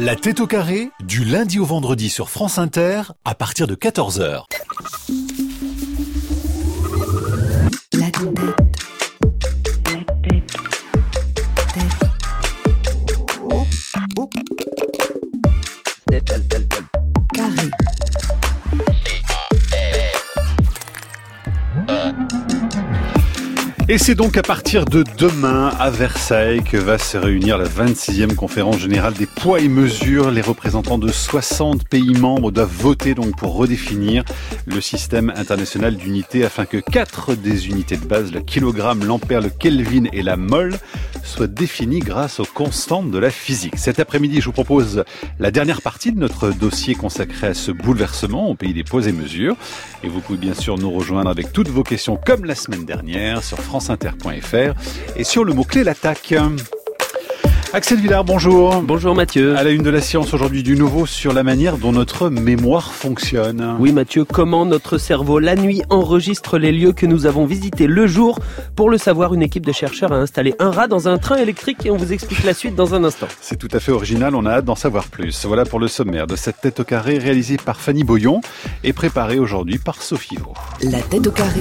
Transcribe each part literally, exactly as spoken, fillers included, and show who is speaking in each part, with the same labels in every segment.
Speaker 1: La tête au carré, du lundi au vendredi sur France Inter, à partir de quatorze heures.
Speaker 2: La tête. La tête. Tête. Oh, oh. Tête, tête, tête, tête. Carré.
Speaker 3: Et c'est donc à partir de demain à Versailles que va se réunir la vingt-sixième conférence générale des poids et mesures. Les représentants de soixante pays membres doivent voter donc pour redéfinir le système international d'unités afin que quatre des unités de base, le kilogramme, l'ampère, le kelvin et la mole, soient définies grâce aux constantes de la physique. Cet après-midi, je vous propose la dernière partie de notre dossier consacré à ce bouleversement au pays des poids et mesures. Et vous pouvez bien sûr nous rejoindre avec toutes vos questions comme la semaine dernière sur franceinter point fr et sur le mot-clé l'attaque. Axel Villard, bonjour.
Speaker 4: Bonjour Mathieu.
Speaker 3: À la une de la science aujourd'hui, du nouveau sur la manière dont notre mémoire fonctionne.
Speaker 4: Oui Mathieu, comment notre cerveau la nuit enregistre les lieux que nous avons visités le jour. Pour le savoir, une équipe de chercheurs a installé un rat dans un train électrique et on vous explique la suite dans un instant.
Speaker 3: C'est tout à fait original, on a hâte d'en savoir plus. Voilà pour le sommaire de cette tête au carré réalisée par Fanny Boyon et préparée aujourd'hui par Sophie Vaux.
Speaker 2: La tête au carré,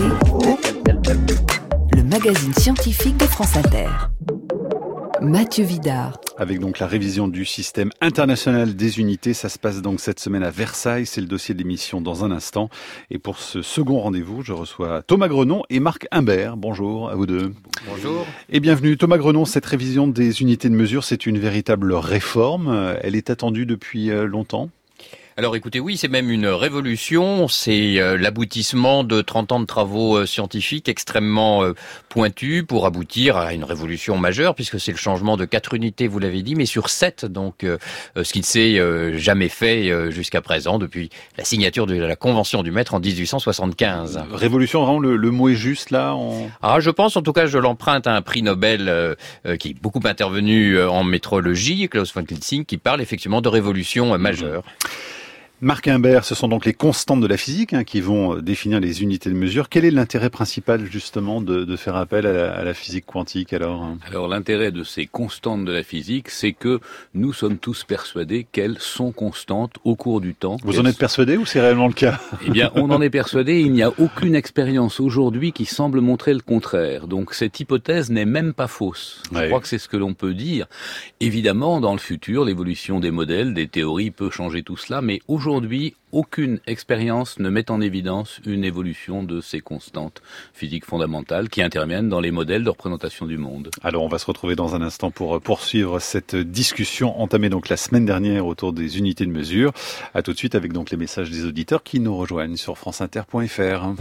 Speaker 2: le magazine scientifique de France Inter. Mathieu Vidard.
Speaker 3: Avec donc la révision du système international des unités, ça se passe donc cette semaine à Versailles, c'est le dossier de l'émission dans un instant. Et pour ce second rendez-vous, je reçois Thomas Grenon et Marc Imbert. Bonjour à vous deux.
Speaker 5: Bonjour.
Speaker 3: Et bienvenue. Thomas Grenon, cette révision des unités de mesure, c'est une véritable réforme. Elle est attendue depuis longtemps ?
Speaker 5: Alors écoutez, oui, c'est même une révolution, c'est euh, l'aboutissement de trente ans de travaux euh, scientifiques extrêmement euh, pointus pour aboutir à une révolution majeure, puisque c'est le changement de quatre unités, vous l'avez dit, mais sur sept, donc euh, ce qui ne s'est euh, jamais fait euh, jusqu'à présent, depuis la signature de la Convention du mètre en dix-huit cent soixante-quinze.
Speaker 3: Révolution, vraiment, le, le mot est juste là on...
Speaker 5: Ah, je pense, en tout cas, je l'emprunte à un prix Nobel euh, euh, qui est beaucoup intervenu euh, en métrologie, Klaus von Klitzing, qui parle effectivement de révolution euh, majeure. Mmh.
Speaker 3: Marc Imbert, ce sont donc les constantes de la physique hein, qui vont définir les unités de mesure. Quel est l'intérêt principal justement de, de faire appel à la, à la physique quantique alors ?
Speaker 6: Alors l'intérêt de ces constantes de la physique, c'est que nous sommes tous persuadés qu'elles sont constantes au cours du temps.
Speaker 3: Vous en êtes persuadé ou c'est réellement le cas ?
Speaker 6: Eh bien, on en est persuadé. Il n'y a aucune expérience aujourd'hui qui semble montrer le contraire. Donc cette hypothèse n'est même pas fausse. Je ouais. crois que c'est ce que l'on peut dire. Évidemment, dans le futur, l'évolution des modèles, des théories peut changer tout cela, mais aujourd'hui, Aujourd'hui, aucune expérience ne met en évidence une évolution de ces constantes physiques fondamentales qui interviennent dans les modèles de représentation du monde.
Speaker 3: Alors, on va se retrouver dans un instant pour poursuivre cette discussion entamée donc la semaine dernière autour des unités de mesure. À tout de suite avec donc les messages des auditeurs qui nous rejoignent sur franceinter point fr.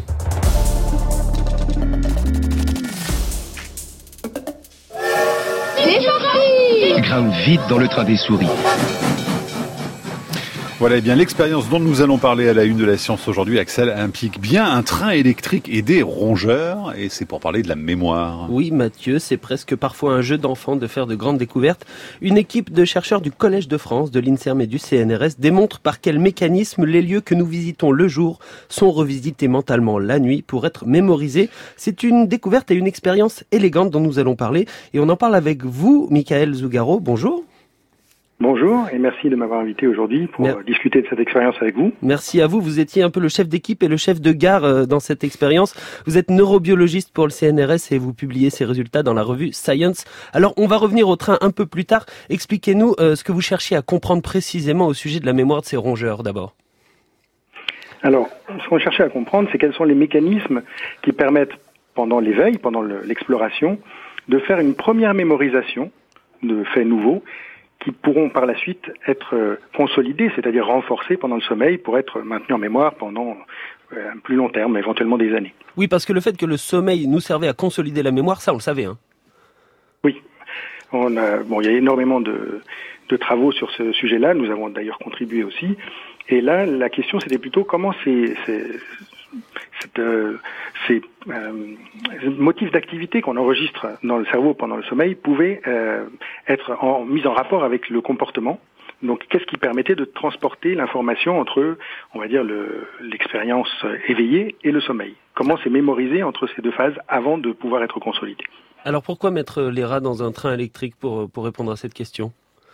Speaker 7: Grimpe vite dans le train des souris.
Speaker 3: Voilà, eh bien l'expérience dont nous allons parler à la une de la science aujourd'hui, Axel, implique bien un train électrique et des rongeurs, et c'est pour parler de la mémoire.
Speaker 4: Oui, Mathieu, c'est presque parfois un jeu d'enfant de faire de grandes découvertes. Une équipe de chercheurs du Collège de France, de l'INSERM et du C N R S démontre par quel mécanisme les lieux que nous visitons le jour sont revisités mentalement la nuit pour être mémorisés. C'est une découverte et une expérience élégante dont nous allons parler, et on en parle avec vous, Michael Zougaro. Bonjour.
Speaker 8: Bonjour et merci de m'avoir invité aujourd'hui pour Mer- discuter de cette expérience avec vous.
Speaker 4: Merci à vous. Vous étiez un peu le chef d'équipe et le chef de gare dans cette expérience. Vous êtes neurobiologiste pour le C N R S et vous publiez ces résultats dans la revue Science. Alors, on va revenir au train un peu plus tard. Expliquez-nous euh, ce que vous cherchez à comprendre précisément au sujet de la mémoire de ces rongeurs d'abord.
Speaker 8: Alors, ce qu'on cherchait à comprendre, c'est quels sont les mécanismes qui permettent, pendant l'éveil, pendant le, l'exploration, de faire une première mémorisation de faits nouveaux qui pourront par la suite être euh, consolidés, c'est-à-dire renforcés pendant le sommeil pour être maintenus en mémoire pendant euh, un plus long terme, éventuellement des années.
Speaker 4: Oui, parce que le fait que le sommeil nous servait à consolider la mémoire, ça on le savait. Hein.
Speaker 8: Oui. On a, bon, il y a énormément de, de travaux sur ce sujet-là, nous avons d'ailleurs contribué aussi. Et là, la question c'était plutôt comment ces, ces, cette, euh, ces euh, motifs d'activité qu'on enregistre dans le cerveau pendant le sommeil pouvaient euh, être en, mis en rapport avec le comportement. Donc, qu'est-ce qui permettait de transporter l'information entre, on va dire, le, l'expérience éveillée et le sommeil ? Comment c'est mémorisé entre ces deux phases avant de pouvoir être consolidé ?
Speaker 4: Alors, pourquoi mettre les rats dans un train électrique pour, pour répondre à cette question ?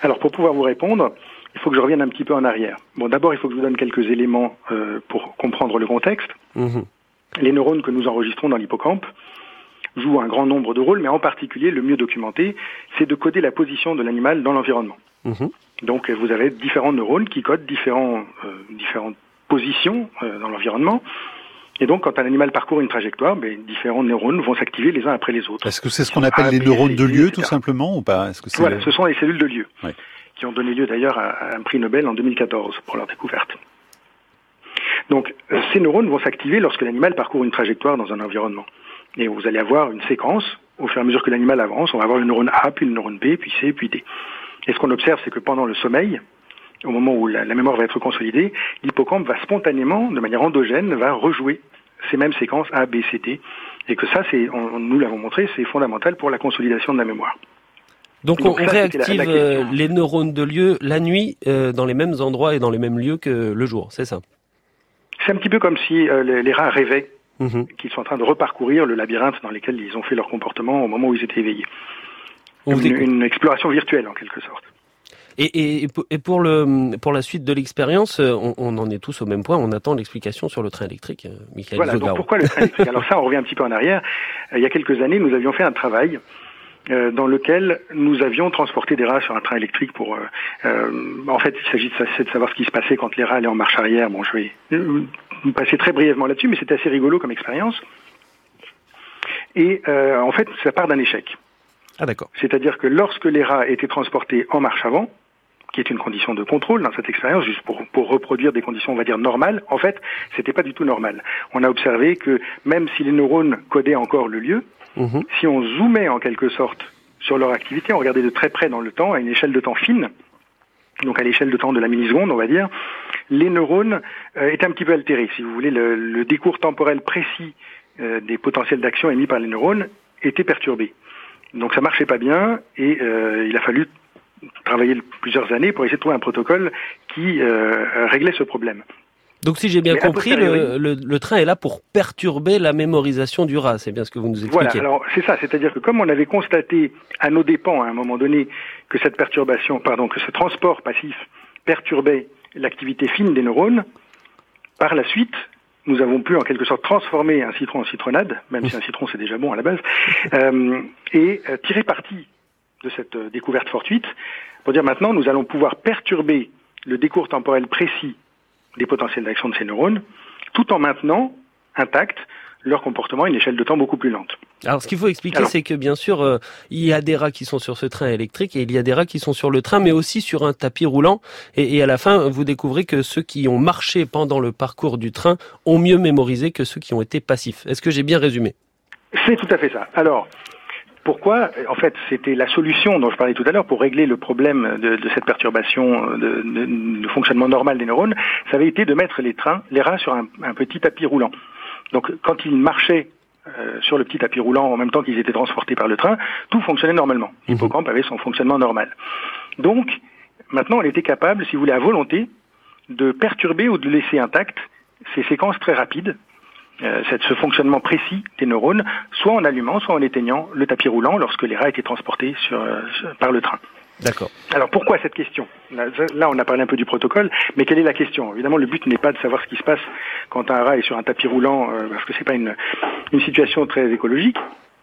Speaker 8: Alors, pour pouvoir vous répondre, il faut que je revienne un petit peu en arrière. Bon, d'abord, il faut que je vous donne quelques éléments euh, pour comprendre le contexte. Mmh. Les neurones que nous enregistrons dans l'hippocampe jouent un grand nombre de rôles, mais en particulier, le mieux documenté, c'est de coder la position de l'animal dans l'environnement. Mmh. Donc, vous avez différents neurones qui codent différents, euh, différentes positions euh, dans l'environnement. Et donc, quand un animal parcourt une trajectoire, ben, différents neurones vont s'activer les uns après les autres.
Speaker 3: Est-ce que c'est ce qu'on appelle les neurones de lieu, tout simplement, ou pas? Est-ce que c'est
Speaker 8: Voilà,
Speaker 3: le...
Speaker 8: ce sont les cellules de lieu,
Speaker 3: oui.
Speaker 8: qui ont donné lieu d'ailleurs à un prix Nobel en deux mille quatorze pour leur découverte. Donc, euh, ces neurones vont s'activer lorsque l'animal parcourt une trajectoire dans un environnement. Et vous allez avoir une séquence, au fur et à mesure que l'animal avance, on va avoir le neurone A, puis le neurone B, puis C, puis D. Et ce qu'on observe, c'est que pendant le sommeil, au moment où la, la mémoire va être consolidée, l'hippocampe va spontanément, de manière endogène, va rejouer ces mêmes séquences A, B, C, D. Et que ça, c'est, on, nous l'avons montré, c'est fondamental pour la consolidation de la mémoire.
Speaker 4: Donc, Donc on, ça, on réactive la, la les neurones de lieu la nuit euh, dans les mêmes endroits et dans les mêmes lieux que le jour, c'est ça?
Speaker 8: C'est un petit peu comme si euh, les, les rats rêvaient. Mmh. Qu'ils sont en train de reparcourir le labyrinthe dans lequel ils ont fait leur comportement au moment où ils étaient éveillés. Une, une exploration virtuelle, en quelque sorte.
Speaker 4: Et, et, et pour, le, pour la suite de l'expérience, on, on en est tous au même point, on attend l'explication sur le train électrique, Michael
Speaker 8: Voilà,
Speaker 4: Zogarou.
Speaker 8: Donc pourquoi le train électrique? Alors ça, on revient un petit peu en arrière. Il y a quelques années, nous avions fait un travail euh, dans lequel nous avions transporté des rats sur un train électrique pour... Euh, euh, en fait, il s'agit de, de savoir ce qui se passait quand les rats allaient en marche arrière. Bon, je vais vous passer très brièvement là-dessus, mais c'était assez rigolo comme expérience. Et euh, en fait, ça part d'un échec.
Speaker 4: Ah d'accord.
Speaker 8: C'est-à-dire que lorsque les rats étaient transportés en marche avant, qui est une condition de contrôle dans cette expérience, juste pour, pour reproduire des conditions, on va dire, normales, en fait, c'était pas du tout normal. On a observé que même si les neurones codaient encore le lieu, mmh. si on zoomait en quelque sorte sur leur activité, on regardait de très près dans le temps, à une échelle de temps fine, donc à l'échelle de temps de la milliseconde, on va dire, les neurones euh, étaient un petit peu altérés. Si vous voulez, le, le décours temporel précis euh, des potentiels d'action émis par les neurones était perturbé. Donc ça marchait pas bien et euh, il a fallu travailler plusieurs années pour essayer de trouver un protocole qui euh, réglait ce problème.
Speaker 4: Donc si j'ai bien Mais compris, le, le, le train est là pour perturber la mémorisation du rat, c'est bien ce que vous nous expliquez.
Speaker 8: Voilà, alors c'est ça, c'est-à-dire que comme on avait constaté à nos dépens à un moment donné que cette perturbation, pardon, que ce transport passif perturbait l'activité fine des neurones, par la suite, nous avons pu en quelque sorte transformer un citron en citronnade, même si un citron c'est déjà bon à la base, euh, et euh, tirer parti de cette euh, découverte fortuite pour dire maintenant nous allons pouvoir perturber le décours temporel précis des potentiels d'action de ces neurones, tout en maintenant intact leur comportement à une échelle de temps beaucoup plus lente.
Speaker 4: Alors, ce qu'il faut expliquer, Alors, c'est que, bien sûr, euh, il y a des rats qui sont sur ce train électrique et il y a des rats qui sont sur le train, mais aussi sur un tapis roulant. Et, et à la fin, vous découvrez que ceux qui ont marché pendant le parcours du train ont mieux mémorisé que ceux qui ont été passifs. Est-ce que j'ai bien résumé?
Speaker 8: C'est tout à fait ça. Alors, pourquoi? En fait, c'était la solution dont je parlais tout à l'heure pour régler le problème de, de cette perturbation de, de, de fonctionnement normal des neurones. Ça avait été de mettre les trains, les rats sur un, un petit tapis roulant. Donc, quand ils marchaient euh, sur le petit tapis roulant en même temps qu'ils étaient transportés par le train, tout fonctionnait normalement. L'hippocampe avait son fonctionnement normal. Donc, maintenant, elle était capable, si vous voulez, à volonté, de perturber ou de laisser intact ces séquences très rapides, euh, ce fonctionnement précis des neurones, soit en allumant, soit en éteignant le tapis roulant lorsque les rats étaient transportés sur, euh, par le train.
Speaker 4: D'accord.
Speaker 8: Alors pourquoi cette question? Là, on a parlé un peu du protocole, mais quelle est la question? Évidemment, le but n'est pas de savoir ce qui se passe quand un rat est sur un tapis roulant, euh, parce que c'est pas une, une situation très écologique.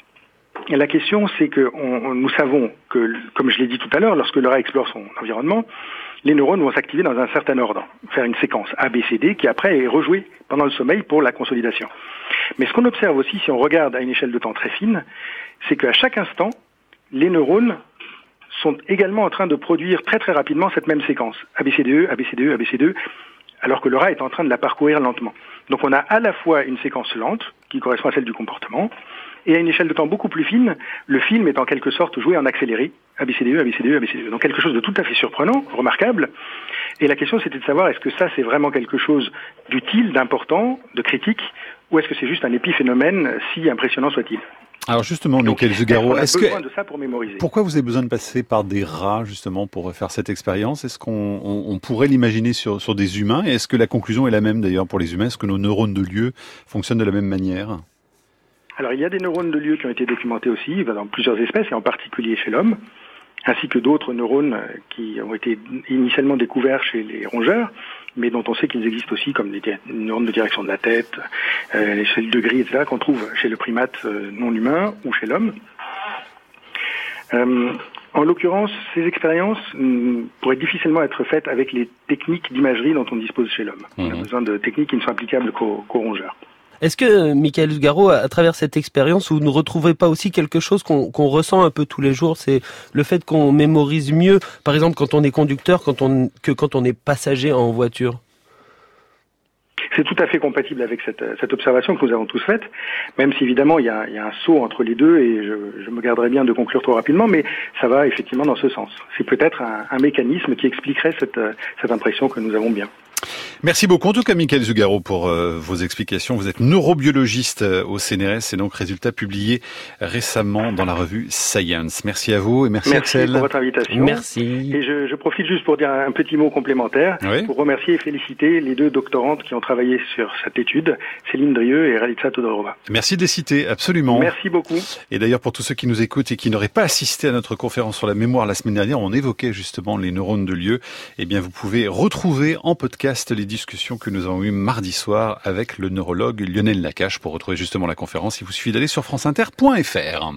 Speaker 8: Et la question, c'est que on, on, nous savons que, comme je l'ai dit tout à l'heure, lorsque le rat explore son environnement, les neurones vont s'activer dans un certain ordre, faire une séquence A, B, C, D, qui après est rejouée pendant le sommeil pour la consolidation. Mais ce qu'on observe aussi, si on regarde à une échelle de temps très fine, c'est qu'à chaque instant, les neurones sont également en train de produire très très rapidement cette même séquence, A B C D E, A B C D E, A B C D E, alors que le rat est en train de la parcourir lentement. Donc on a à la fois une séquence lente, qui correspond à celle du comportement, et à une échelle de temps beaucoup plus fine, le film est en quelque sorte joué en accéléré, A B C D E, A B C D E, A B C D E. Donc quelque chose de tout à fait surprenant, remarquable. Et la question c'était de savoir est-ce que ça c'est vraiment quelque chose d'utile, d'important, de critique, ou est-ce que c'est juste un épiphénomène, si impressionnant soit-il?
Speaker 3: Alors justement, Michael Zogarou, est-ce que
Speaker 8: de ça pour mémoriser.
Speaker 3: Pourquoi vous avez besoin de passer par des rats justement pour faire cette expérience? Est-ce qu'on on, on pourrait l'imaginer sur, sur des humains? Et est-ce que la conclusion est la même d'ailleurs pour les humains? Est-ce que nos neurones de lieu fonctionnent de la même manière?
Speaker 8: Alors il y a des neurones de lieu qui ont été documentés aussi dans plusieurs espèces et en particulier chez l'homme. ainsi que d'autres neurones qui ont été initialement découverts chez les rongeurs, mais dont on sait qu'ils existent aussi comme des neurones de direction de la tête, euh, les cellules de gris, et cetera, qu'on trouve chez le primate euh, non humain ou chez l'homme. Euh, en l'occurrence, ces expériences mm, pourraient difficilement être faites avec les techniques d'imagerie dont on dispose chez l'homme. Mmh. On a besoin de techniques qui ne sont applicables qu'aux, qu'aux rongeurs.
Speaker 4: Est-ce que, Michael Ugaro, à travers cette expérience, vous ne retrouvez pas aussi quelque chose qu'on, qu'on ressent un peu tous les jours, c'est le fait qu'on mémorise mieux, par exemple quand on est conducteur, quand on, que quand on est passager en voiture?
Speaker 8: C'est tout à fait compatible avec cette, cette observation que nous avons tous faite, même si évidemment il y a, il y a un saut entre les deux et je, je me garderai bien de conclure trop rapidement, mais ça va effectivement dans ce sens. C'est peut-être un, un mécanisme qui expliquerait cette, cette impression que nous avons bien.
Speaker 3: Merci beaucoup en tout cas Michael Ugaro pour euh, vos explications. Vous êtes neurobiologiste euh, au C N R S et donc résultat publié récemment dans la revue Science. Merci à vous et merci,
Speaker 8: merci
Speaker 3: Axel.
Speaker 8: Merci pour votre invitation.
Speaker 4: Merci.
Speaker 8: Et je, je profite juste pour dire un petit mot complémentaire,
Speaker 3: oui.
Speaker 8: pour remercier et féliciter les deux doctorantes qui ont travaillé sur cette étude, Céline Drieux et Ralitza Todorova.
Speaker 3: Merci de les citer, absolument.
Speaker 8: Merci beaucoup.
Speaker 3: Et d'ailleurs pour tous ceux qui nous écoutent et qui n'auraient pas assisté à notre conférence sur la mémoire la semaine dernière, on évoquait justement les neurones de lieu. Eh bien vous pouvez retrouver en podcast les discussions que nous avons eues mardi soir avec le neurologue Lionel Nakache. Pour retrouver justement la conférence, il vous suffit d'aller sur franceinter point f r.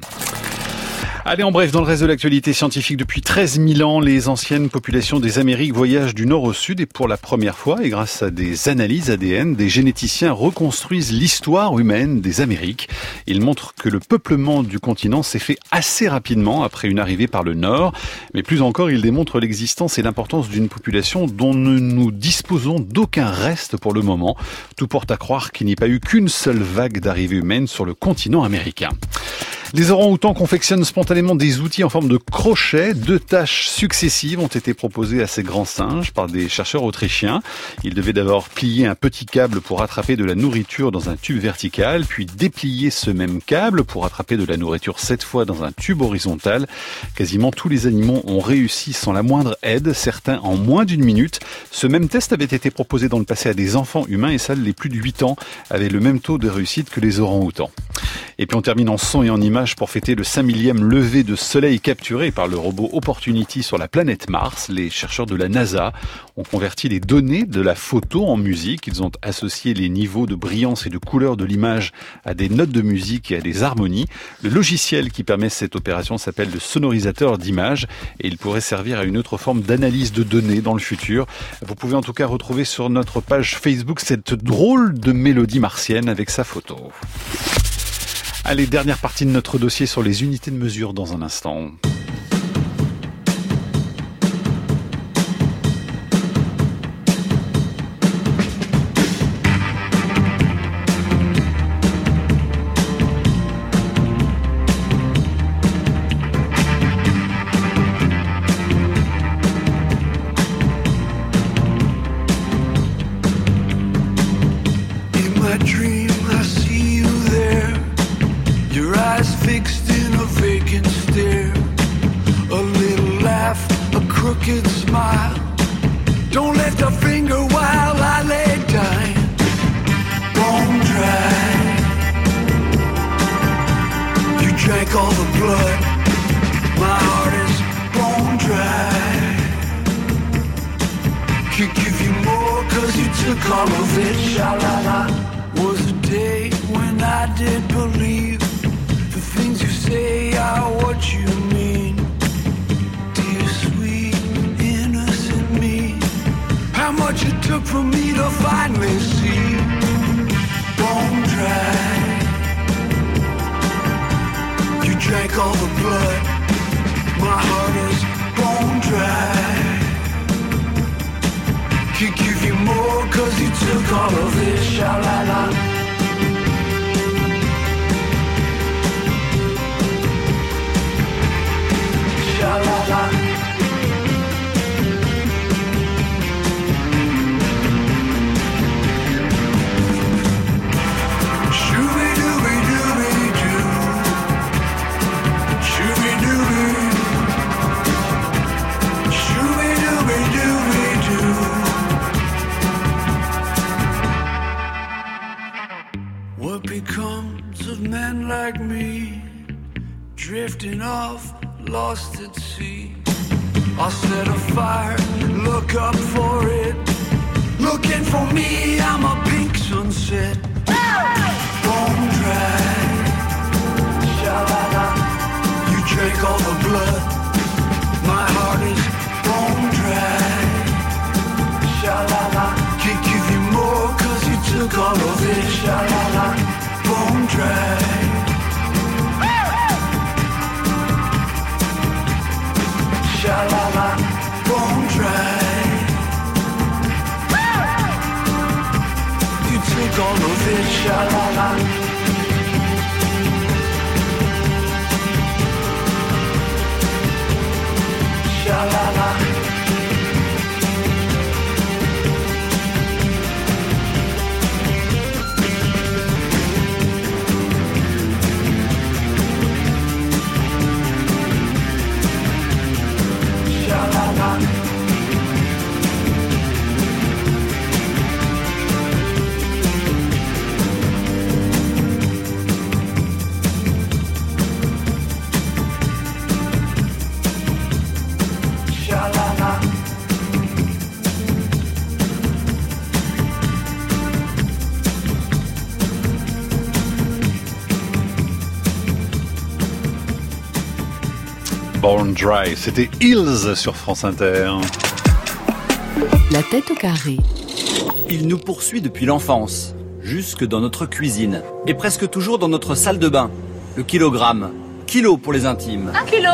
Speaker 3: Allez, en bref, dans le reste de l'actualité scientifique, depuis treize mille ans, les anciennes populations des Amériques voyagent du nord au sud et pour la première fois, et grâce à des analyses A D N, des généticiens reconstruisent l'histoire humaine des Amériques. Ils montrent que le peuplement du continent s'est fait assez rapidement après une arrivée par le nord, mais plus encore, ils démontrent l'existence et l'importance d'une population dont nous disposons d'aucun reste pour le moment. Tout porte à croire qu'il n'y a pas eu qu'une seule vague d'arrivée humaine sur le continent américain. Les orang-outans confectionnent spontanément des outils en forme de crochet. Deux tâches successives ont été proposées à ces grands singes par des chercheurs autrichiens. Ils devaient d'abord plier un petit câble pour attraper de la nourriture dans un tube vertical, puis déplier ce même câble pour attraper de la nourriture cette fois dans un tube horizontal. Quasiment tous les animaux ont réussi sans la moindre aide, certains en moins d'une minute. Ce même test avait été proposé dans le passé à des enfants humains et seuls les plus de huit ans avaient le même taux de réussite que les orang-outans. Et puis on termine en son et en images pour fêter le cinq millième lever de soleil capturé par le robot Opportunity sur la planète Mars. Les chercheurs de la NASA ont converti les données de la photo en musique. Ils ont associé les niveaux de brillance et de couleur de l'image à des notes de musique et à des harmonies. Le logiciel qui permet cette opération s'appelle le sonorisateur d'images et il pourrait servir à une autre forme d'analyse de données dans le futur. Vous pouvez en tout cas retrouver sur notre page Facebook cette drôle de mélodie martienne avec sa photo. Allez, dernière partie de notre dossier sur les unités de mesure dans un instant.
Speaker 9: Drifting off, lost at sea. I'll set a fire, look up for it. Looking for me, I'm a pink sunset. Bone dry, sha-la-la. You drank all the blood. My heart is bone dry, sha-la-la. Can't give you more cause you took all of it, sha-la-la. Bone dry. Sha-la-la, bone dry. You took all of it, sha-la-la. Sha-la-la. Sha-la-la. Sha-la-la.
Speaker 3: Born Dry, c'était Hills sur France Inter.
Speaker 2: La tête au carré.
Speaker 10: Il nous poursuit depuis l'enfance, jusque dans notre cuisine, et presque toujours dans notre salle de bain. Le kilogramme, kilo pour les intimes.
Speaker 11: Un kilo.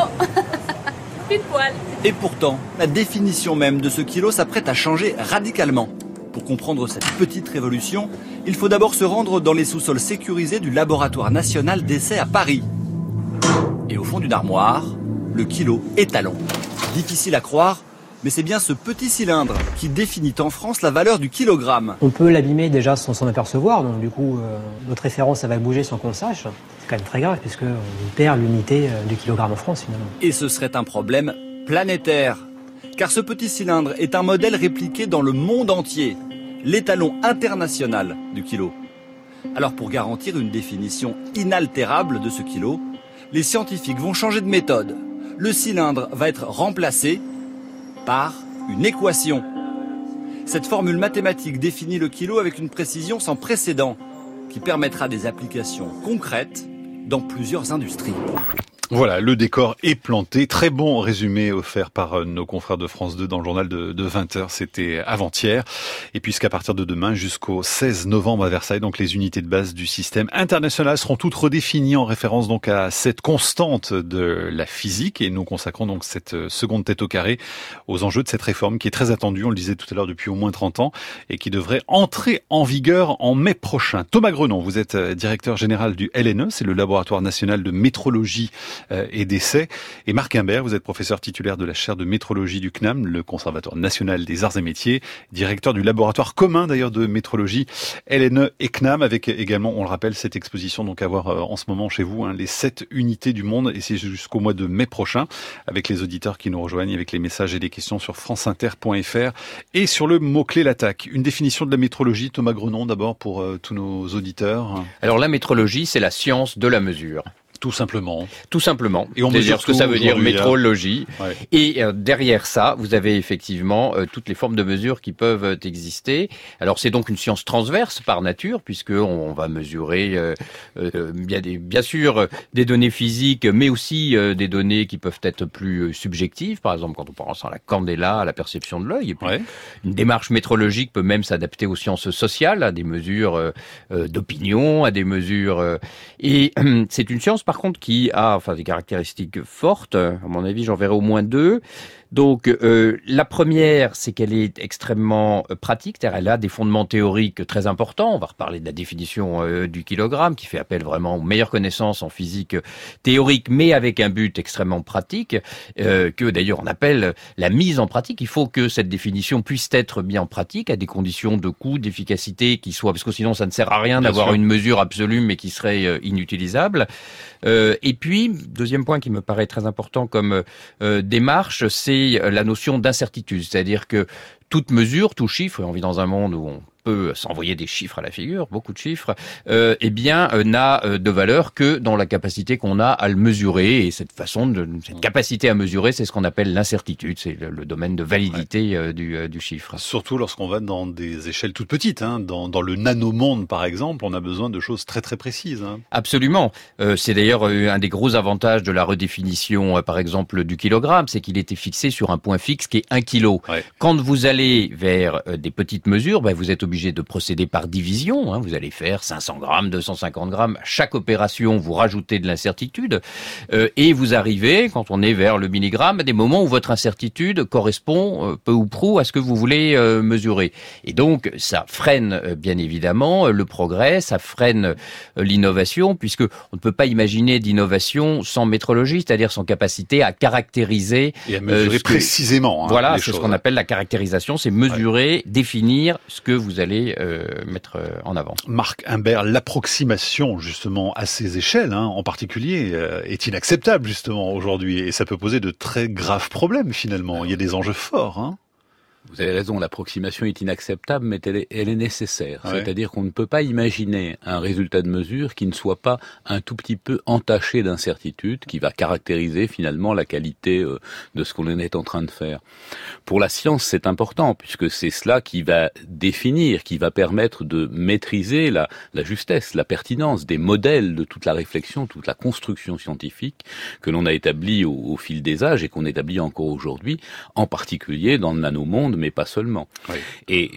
Speaker 11: Pile poil.
Speaker 10: Et pourtant, la définition même de ce kilo s'apprête à changer radicalement. Pour comprendre cette petite révolution, il faut d'abord se rendre dans les sous-sols sécurisés du Laboratoire National d'Essai à Paris. Et au fond d'une armoire, le kilo étalon. Difficile à croire, mais c'est bien ce petit cylindre qui définit en France la valeur du kilogramme.
Speaker 12: On peut l'abîmer déjà sans s'en apercevoir, donc du coup, euh, notre référence, ça va bouger sans qu'on le sache. C'est quand même très grave, puisqu'on perd l'unité euh, du kilogramme en France, finalement.
Speaker 10: Et ce serait un problème planétaire. Car ce petit cylindre est un modèle répliqué dans le monde entier. L'étalon international du kilo. Alors pour garantir une définition inaltérable de ce kilo, les scientifiques vont changer de méthode. Le cylindre va être remplacé par une équation. Cette formule mathématique définit le kilo avec une précision sans précédent qui permettra des applications concrètes dans plusieurs industries.
Speaker 3: Voilà, le décor est planté. Très bon résumé offert par nos confrères de France deux dans le journal de, de vingt heures. C'était avant-hier. Et puisqu'à partir de demain jusqu'au seize novembre à Versailles, donc les unités de base du système international seront toutes redéfinies en référence donc à cette constante de la physique. Et nous consacrons donc cette seconde tête au carré aux enjeux de cette réforme qui est très attendue, on le disait tout à l'heure, depuis au moins trente ans et qui devrait entrer en vigueur en mai prochain. Thomas Grenon, vous êtes directeur général du L N E, c'est le Laboratoire National de Métrologie et d'essais. Et Marc Imbert, vous êtes professeur titulaire de la chaire de métrologie du C N A M, le Conservatoire national des arts et métiers, directeur du laboratoire commun d'ailleurs de métrologie L N E et C N A M, avec également, on le rappelle, cette exposition donc à voir en ce moment chez vous, hein, les sept unités du monde, et c'est jusqu'au mois de mai prochain, avec les auditeurs qui nous rejoignent, avec les messages et les questions sur franceinter point f r et sur le mot-clé l'attaque. Une définition de la métrologie, Thomas Grenon, d'abord pour euh, tous nos auditeurs.
Speaker 5: Alors la métrologie, c'est la science de la mesure.
Speaker 3: Tout simplement.
Speaker 5: Tout simplement.
Speaker 3: Et on mesure
Speaker 5: ce que ça veut dire métrologie.
Speaker 3: Ouais.
Speaker 5: Et euh, derrière ça, vous avez effectivement euh, toutes les formes de mesure qui peuvent euh, exister. Alors c'est donc une science transverse par nature, puisque on va mesurer euh, euh, bien, des, bien sûr des données physiques, mais aussi euh, des données qui peuvent être plus euh, subjectives. Par exemple, quand on pense à la candela, à la perception de l'œil. Et puis,
Speaker 3: ouais.
Speaker 5: Une démarche métrologique peut même s'adapter aux sciences sociales, à des mesures euh, euh, d'opinion, à des mesures. Euh, et euh, c'est une science par contre qui a enfin des caractéristiques fortes. À mon avis, j'en verrai au moins deux. Donc euh, la première, c'est qu'elle est extrêmement euh, pratique, c'est-à-dire elle a des fondements théoriques très importants. On va reparler de la définition euh, du kilogramme, qui fait appel vraiment aux meilleures connaissances en physique euh, théorique, mais avec un but extrêmement pratique, euh, que d'ailleurs on appelle la mise en pratique. Il faut que cette définition puisse être mise en pratique à des conditions de coût, d'efficacité qui soient, parce que sinon ça ne sert à rien Bien d'avoir sûr. une mesure absolue, mais qui serait euh, inutilisable. Euh, et puis, deuxième point qui me paraît très important comme euh, démarche, c'est la notion d'incertitude, c'est-à-dire que toute mesure, tout chiffre, et on vit dans un monde où on peut s'envoyer des chiffres à la figure, beaucoup de chiffres, euh, eh bien, euh, n'a euh, de valeur que dans la capacité qu'on a à le mesurer. Et cette façon, de, cette capacité à mesurer, c'est ce qu'on appelle l'incertitude. C'est le, le domaine de validité euh, du, euh, du chiffre.
Speaker 3: Surtout lorsqu'on va dans des échelles toutes petites, hein, dans, dans le nanomonde par exemple, on a besoin de choses très très précises. Hein.
Speaker 5: Absolument. Euh, c'est d'ailleurs un des gros avantages de la redéfinition, euh, par exemple, du kilogramme, c'est qu'il était fixé sur un point fixe qui est un kilo. Ouais. Quand vous allez vers euh, des petites mesures, ben, vous êtes obligé de procéder par division. Hein. Vous allez faire cinq cents grammes, deux cent cinquante grammes. À chaque opération, vous rajoutez de l'incertitude euh, et vous arrivez, quand on est vers le milligramme, à des moments où votre incertitude correspond euh, peu ou prou à ce que vous voulez euh, mesurer. Et donc, ça freine euh, bien évidemment euh, le progrès, ça freine euh, l'innovation, puisque on ne peut pas imaginer d'innovation sans métrologie, c'est-à-dire sans capacité à caractériser
Speaker 3: et à mesurer euh, précisément.
Speaker 5: Hein, voilà, c'est choses. Ce qu'on appelle la caractérisation, c'est mesurer, ouais. définir ce que vous allez euh, mettre euh, en avant.
Speaker 3: Marc Imbert, l'approximation justement à ces échelles, hein, en particulier, euh, est inacceptable justement aujourd'hui, et ça peut poser de très graves problèmes finalement. Il y a des enjeux forts. Hein.
Speaker 6: Vous avez raison, l'approximation est inacceptable, mais elle est, elle est nécessaire. Ouais. C'est-à-dire qu'on ne peut pas imaginer un résultat de mesure qui ne soit pas un tout petit peu entaché d'incertitude, qui va caractériser finalement la qualité euh, de ce qu'on est en train de faire. Pour la science, c'est important, puisque c'est cela qui va définir, qui va permettre de maîtriser la, la justesse, la pertinence des modèles de toute la réflexion, toute la construction scientifique que l'on a établie au, au fil des âges et qu'on établit encore aujourd'hui, en particulier dans le nanomonde, mais pas seulement. Oui. Et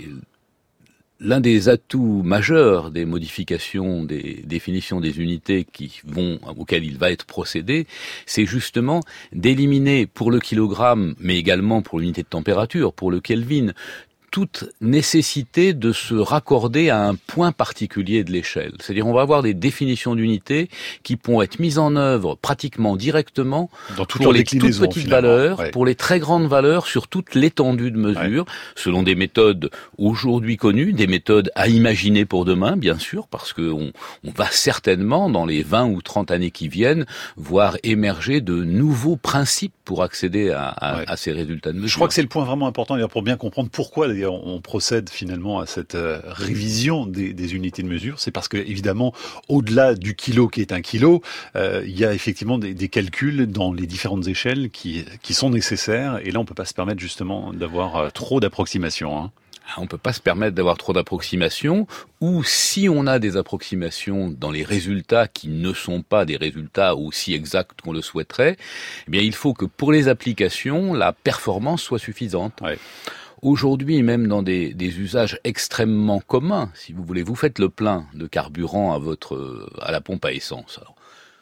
Speaker 6: l'un des atouts majeurs des modifications des définitions des unités qui vont, auxquelles il va être procédé, c'est justement d'éliminer pour le kilogramme, mais également pour l'unité de température, pour le Kelvin, toute nécessité de se raccorder à un point particulier de l'échelle. C'est-à-dire on va avoir des définitions d'unités qui pourront être mises en œuvre pratiquement directement
Speaker 3: dans toutes
Speaker 6: pour les toutes petites valeurs,
Speaker 3: ouais.
Speaker 6: pour les très grandes valeurs sur toute l'étendue de mesure, ouais. selon des méthodes aujourd'hui connues, des méthodes à imaginer pour demain, bien sûr, parce que on, on va certainement, dans les vingt ou trente années qui viennent, voir émerger de nouveaux principes pour accéder à, à, ouais. à ces résultats de mesure.
Speaker 3: Je crois que c'est le point vraiment important, pour bien comprendre pourquoi on procède finalement à cette euh, révision des, des unités de mesure. C'est parce que, évidemment, au-delà du kilo qui est un kilo, euh, il y a effectivement des, des calculs dans les différentes échelles qui, qui sont nécessaires. Et là, on peut pas se permettre justement d'avoir euh, trop d'approximations. Hein.
Speaker 6: On ne peut pas se permettre d'avoir trop d'approximations, ou si on a des approximations dans les résultats qui ne sont pas des résultats aussi exacts qu'on le souhaiterait, eh bien, il faut que pour les applications, la performance soit suffisante. Ouais. Aujourd'hui, même dans des, des usages extrêmement communs, si vous voulez, vous faites le plein de carburant à votre à la pompe à essence. Alors,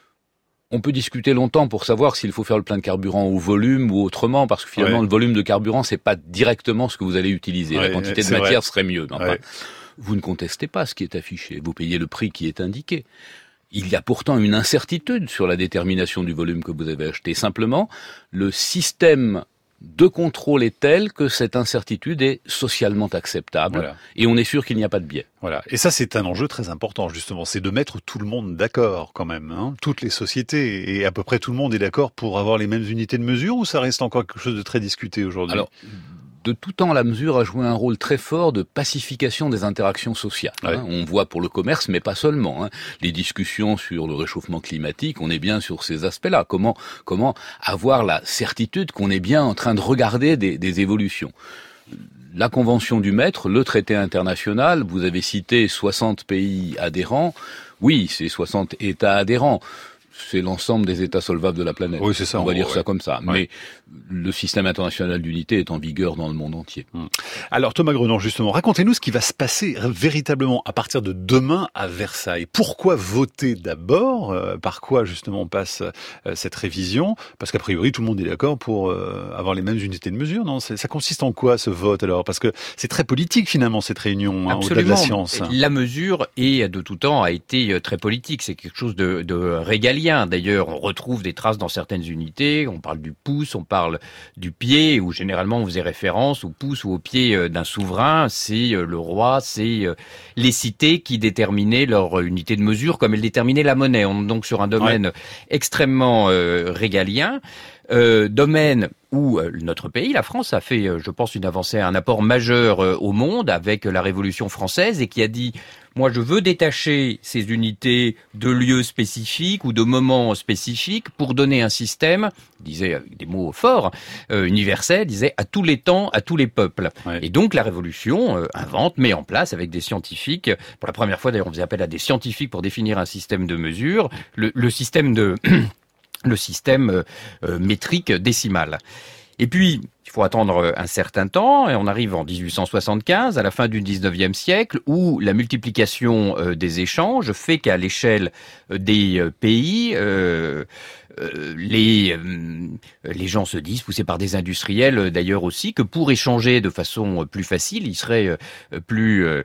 Speaker 6: on peut discuter longtemps pour savoir s'il faut faire le plein de carburant au volume ou autrement, parce que finalement, ouais. le volume de carburant, c'est pas directement ce que vous allez utiliser. Ouais, la quantité de matière vrai. serait mieux. Mais enfin, ouais. vous ne contestez pas ce qui est affiché. Vous payez le prix qui est indiqué. Il y a pourtant une incertitude sur la détermination du volume que vous avez acheté. Simplement, le système de contrôle est tel que cette incertitude est socialement acceptable, voilà. et on est sûr qu'il n'y a pas de biais.
Speaker 3: Voilà. Et ça, c'est un enjeu très important, justement. C'est de mettre tout le monde d'accord, quand même. Hein. Toutes les sociétés, et à peu près tout le monde est d'accord pour avoir les mêmes unités de mesure, ou ça reste encore quelque chose de très discuté aujourd'hui ?
Speaker 6: Alors, de tout temps, la mesure a joué un rôle très fort de pacification des interactions sociales. Ouais. Hein. On voit pour le commerce, mais pas seulement. Hein. Les discussions sur le réchauffement climatique, on est bien sur ces aspects-là. Comment, comment avoir la certitude qu'on est bien en train de regarder des, des évolutions. La Convention du Mètre, le traité international, vous avez cité soixante pays adhérents. Oui, c'est soixante États adhérents. C'est l'ensemble des États solvables de la planète.
Speaker 3: Oui, c'est ça.
Speaker 6: On va dire
Speaker 3: ouais.
Speaker 6: ça comme ça. Ouais. Mais le système international d'unité est en vigueur dans le monde entier.
Speaker 3: Hum. Alors Thomas Grenon, justement, racontez-nous ce qui va se passer véritablement à partir de demain à Versailles. Pourquoi voter d'abord ? euh, Par quoi justement passe euh, cette révision ? Parce qu'a priori tout le monde est d'accord pour euh, avoir les mêmes unités de mesure. Non, c'est, ça consiste en quoi ce vote alors ? Parce que c'est très politique finalement cette réunion, hein, au-delà de la science.
Speaker 5: La mesure et de tout temps a été très politique. C'est quelque chose de, de régalien. D'ailleurs, on retrouve des traces dans certaines unités. On parle du pouce, on parle du pied, où généralement on faisait référence au pouce ou au pied d'un souverain. C'est le roi, c'est les cités qui déterminaient leur unité de mesure, comme elles déterminaient la monnaie. On est donc sur un domaine ouais. extrêmement euh, régalien. euh, domaine où euh, notre pays, la France, a fait, euh, je pense, une avancée, un apport majeur euh, au monde avec la Révolution française et qui a dit, moi je veux détacher ces unités de lieux spécifiques ou de moments spécifiques pour donner un système, disait avec des mots forts, euh, universel, disait à tous les temps, à tous les peuples. Ouais. Et donc la Révolution euh, invente, met en place avec des scientifiques, pour la première fois d'ailleurs on faisait appel à des scientifiques pour définir un système de mesure, le, le système de... le système euh, métrique décimal. Et puis, il faut attendre un certain temps, et on arrive en dix-huit cent soixante-quinze, à la fin du dix-neuvième siècle, où la multiplication euh, des échanges fait qu'à l'échelle des euh, pays, euh, euh, les, euh, les gens se disent, poussés par des industriels d'ailleurs aussi, que pour échanger de façon plus facile, il serait euh, plus euh,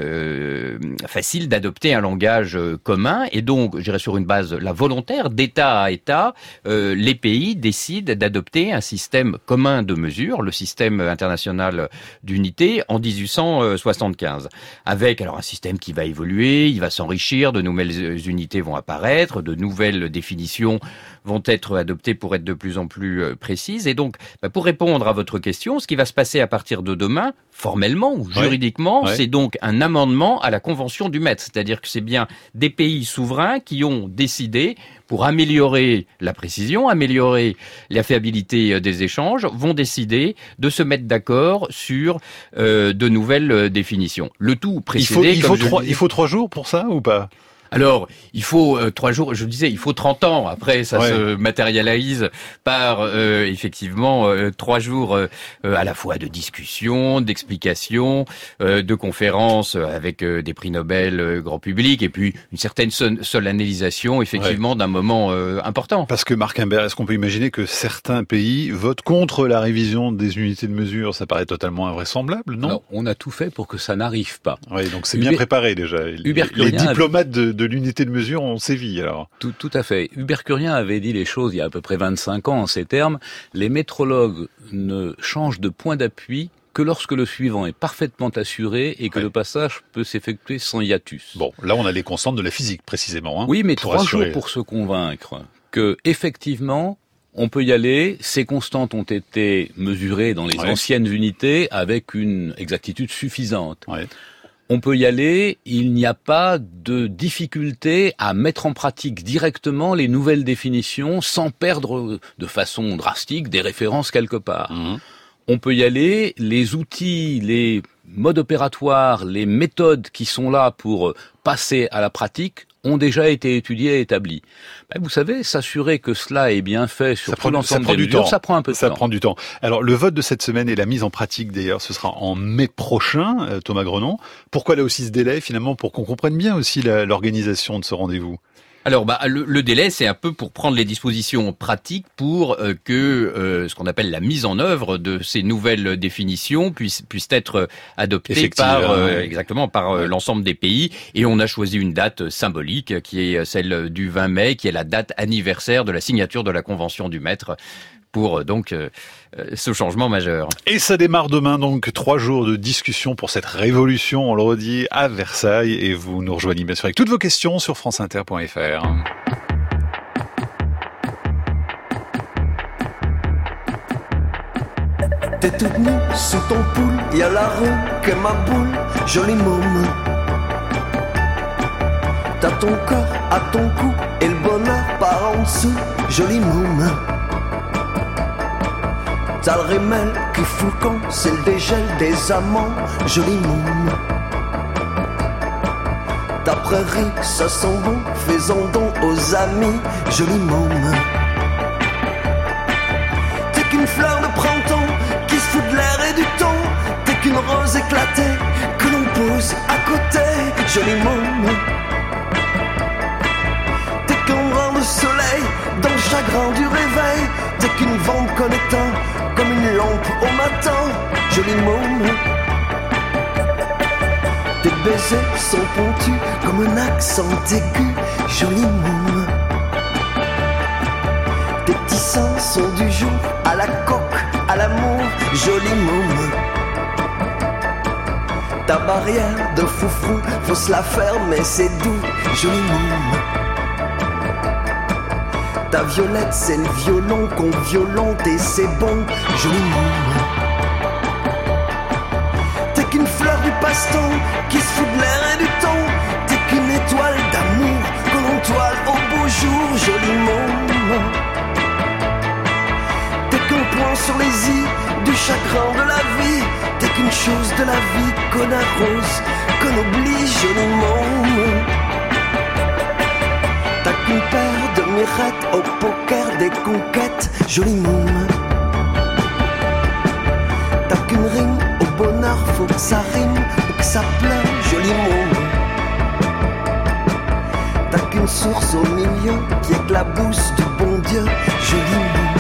Speaker 5: euh, facile d'adopter un langage commun. Et donc, je dirais sur une base la volontaire, d'État à État, euh, les pays décident d'adopter un système commun de mesure, le système international d'unité, en dix-huit cent soixante-quinze. Avec alors un système qui va évoluer, il va s'enrichir, de nouvelles unités vont apparaître, de nouvelles définitions vont être adoptées pour être de plus en plus précises. Et donc, bah, pour répondre à votre question, ce qui va se passer à partir de demain, formellement ou juridiquement, ouais, ouais. c'est donc un amendement à la Convention du Mètre. C'est-à-dire que c'est bien des pays souverains qui ont décidé, pour améliorer la précision, améliorer la fiabilité des échanges, vont décider de se mettre d'accord sur euh, de nouvelles définitions. Le tout précédé...
Speaker 3: Il faut, il faut, trois, disais, il faut trois jours pour ça ou pas ?
Speaker 5: Alors, il faut euh, trois jours, je disais, il faut trente ans. Après, ça ouais. se matérialise par, euh, effectivement, euh, trois jours euh, à la fois de discussion, d'explication, euh, de conférences avec euh, des prix Nobel euh, grand public, et puis une certaine solennalisation, effectivement, ouais. d'un moment euh, important.
Speaker 3: Parce que, Marc Imbert, est-ce qu'on peut imaginer que certains pays votent contre la révision des unités de mesure ? Ça paraît totalement invraisemblable, non ?
Speaker 6: Alors, on a tout fait pour que ça n'arrive pas.
Speaker 3: Oui, donc c'est Hubert, bien préparé déjà.
Speaker 6: Hubert
Speaker 3: les, les diplomates de, de de l'unité de mesure ont sévi, alors.
Speaker 6: Tout, tout à fait. Hubert Curien avait dit les choses il y a à peu près vingt-cinq ans en ces termes. Les métrologues ne changent de point d'appui que lorsque le suivant est parfaitement assuré et que ouais. le passage peut s'effectuer sans hiatus.
Speaker 3: Bon, là on a les constantes de la physique, précisément. Hein,
Speaker 6: oui, mais trois assurer. jours pour se convaincre que, effectivement, on peut y aller. Ces constantes ont été mesurées dans les ouais. anciennes unités avec une exactitude suffisante. Ouais. On peut y aller, il n'y a pas de difficulté à mettre en pratique directement les nouvelles définitions sans perdre de façon drastique des références quelque part. Mmh. On peut y aller, les outils, les modes opératoires, les méthodes qui sont là pour passer à la pratique ont déjà été étudiés et établis. Ben, vous savez, s'assurer que cela est bien fait sur tout l'ensemble des mesures, ça prend un peu de
Speaker 3: ça
Speaker 6: temps.
Speaker 3: Ça prend du temps. Alors, le vote de cette semaine et la mise en pratique, d'ailleurs, ce sera en mai prochain, euh, Thomas Grenon. Pourquoi là aussi ce délai, finalement, pour qu'on comprenne bien aussi la, l'organisation de ce rendez-vous ?
Speaker 5: Alors, bah, le, le délai, c'est un peu pour prendre les dispositions pratiques pour euh, que euh, ce qu'on appelle la mise en œuvre de ces nouvelles définitions puisse puisse être adoptée par euh, exactement par euh, l'ensemble des pays. Et on a choisi une date symbolique qui est celle du vingt mai, qui est la date anniversaire de la signature de la Convention du Mètre, pour donc euh, ce changement majeur.
Speaker 3: Et ça démarre demain, donc trois jours de discussion pour cette révolution, on le redit, à Versailles. Et vous nous rejoignez bien sûr avec toutes vos questions sur franceinter point f r.
Speaker 9: T'es toute nue sous ton poule, y'a la rue que ma boule, jolie môme. T'as ton corps à ton cou et le bonheur par en dessous, jolie môme. T'as le rémel qui fout le camp, c'est le dégel des amants, joli môme. Ta prairie, ça sent bon, fais-en don aux amis, joli môme. T'es qu'une fleur de printemps qui se fout de l'air et du temps. T'es qu'une rose éclatée que l'on pose à côté, joli môme. T'es qu'un brin de soleil dans le chagrin du réveil. T'es qu'une vente qu'on éteint comme une lampe au matin, jolie môme. Tes baisers sont pontus comme un accent aigu, jolie môme. Tes petits seins sont du jour à la coque, à l'amour, jolie môme. Ta barrière de foufou, faut se la faire mais c'est doux, jolie môme.
Speaker 13: ta violette, c'est le violon qu'on violente et c'est bon, joli môme. T'es qu'une fleur du passe-temps qui se fout de l'air et du temps. T'es qu'une étoile d'amour que l'on toile au beau jour, joli môme. T'es qu'un point sur les i du chagrin de la vie. T'es qu'une chose de la vie qu'on arrose, qu'on oublie, joli môme. T'as qu'une paire de mirettes au poker des conquêtes, joli môme. T'as qu'une rime au bonheur, faut que ça rime ou que ça pleure, joli môme. T'as qu'une source au milieu qui éclabousse du bon Dieu, joli môme.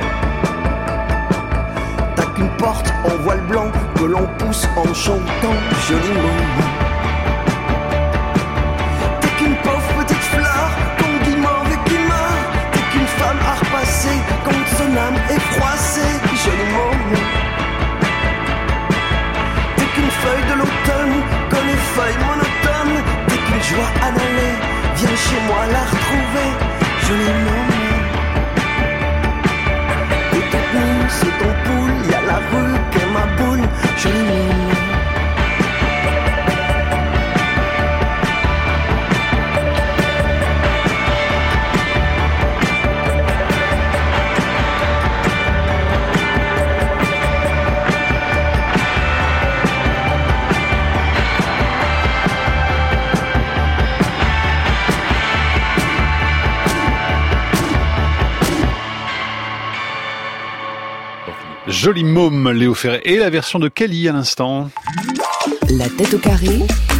Speaker 13: T'as qu'une porte en voile blanc que l'on pousse en chantant, joli môme. T'es qu'une pauvre petite fleur qu'on guimauve et qui meurt. T'es qu'une femme à repasser quand son âme est froissée, joli môme. T'es qu'une feuille de l'automne comme les feuilles monotones. T'es qu'une joie à l'aller, viens chez moi la retrouver, joli môme. Et toute nue sous ton poule, y'a la rue qu'est ma boule, joli môme.
Speaker 3: Joli môme, Léo Ferré. Et la version de Cali à l'instant.
Speaker 2: La tête au carré,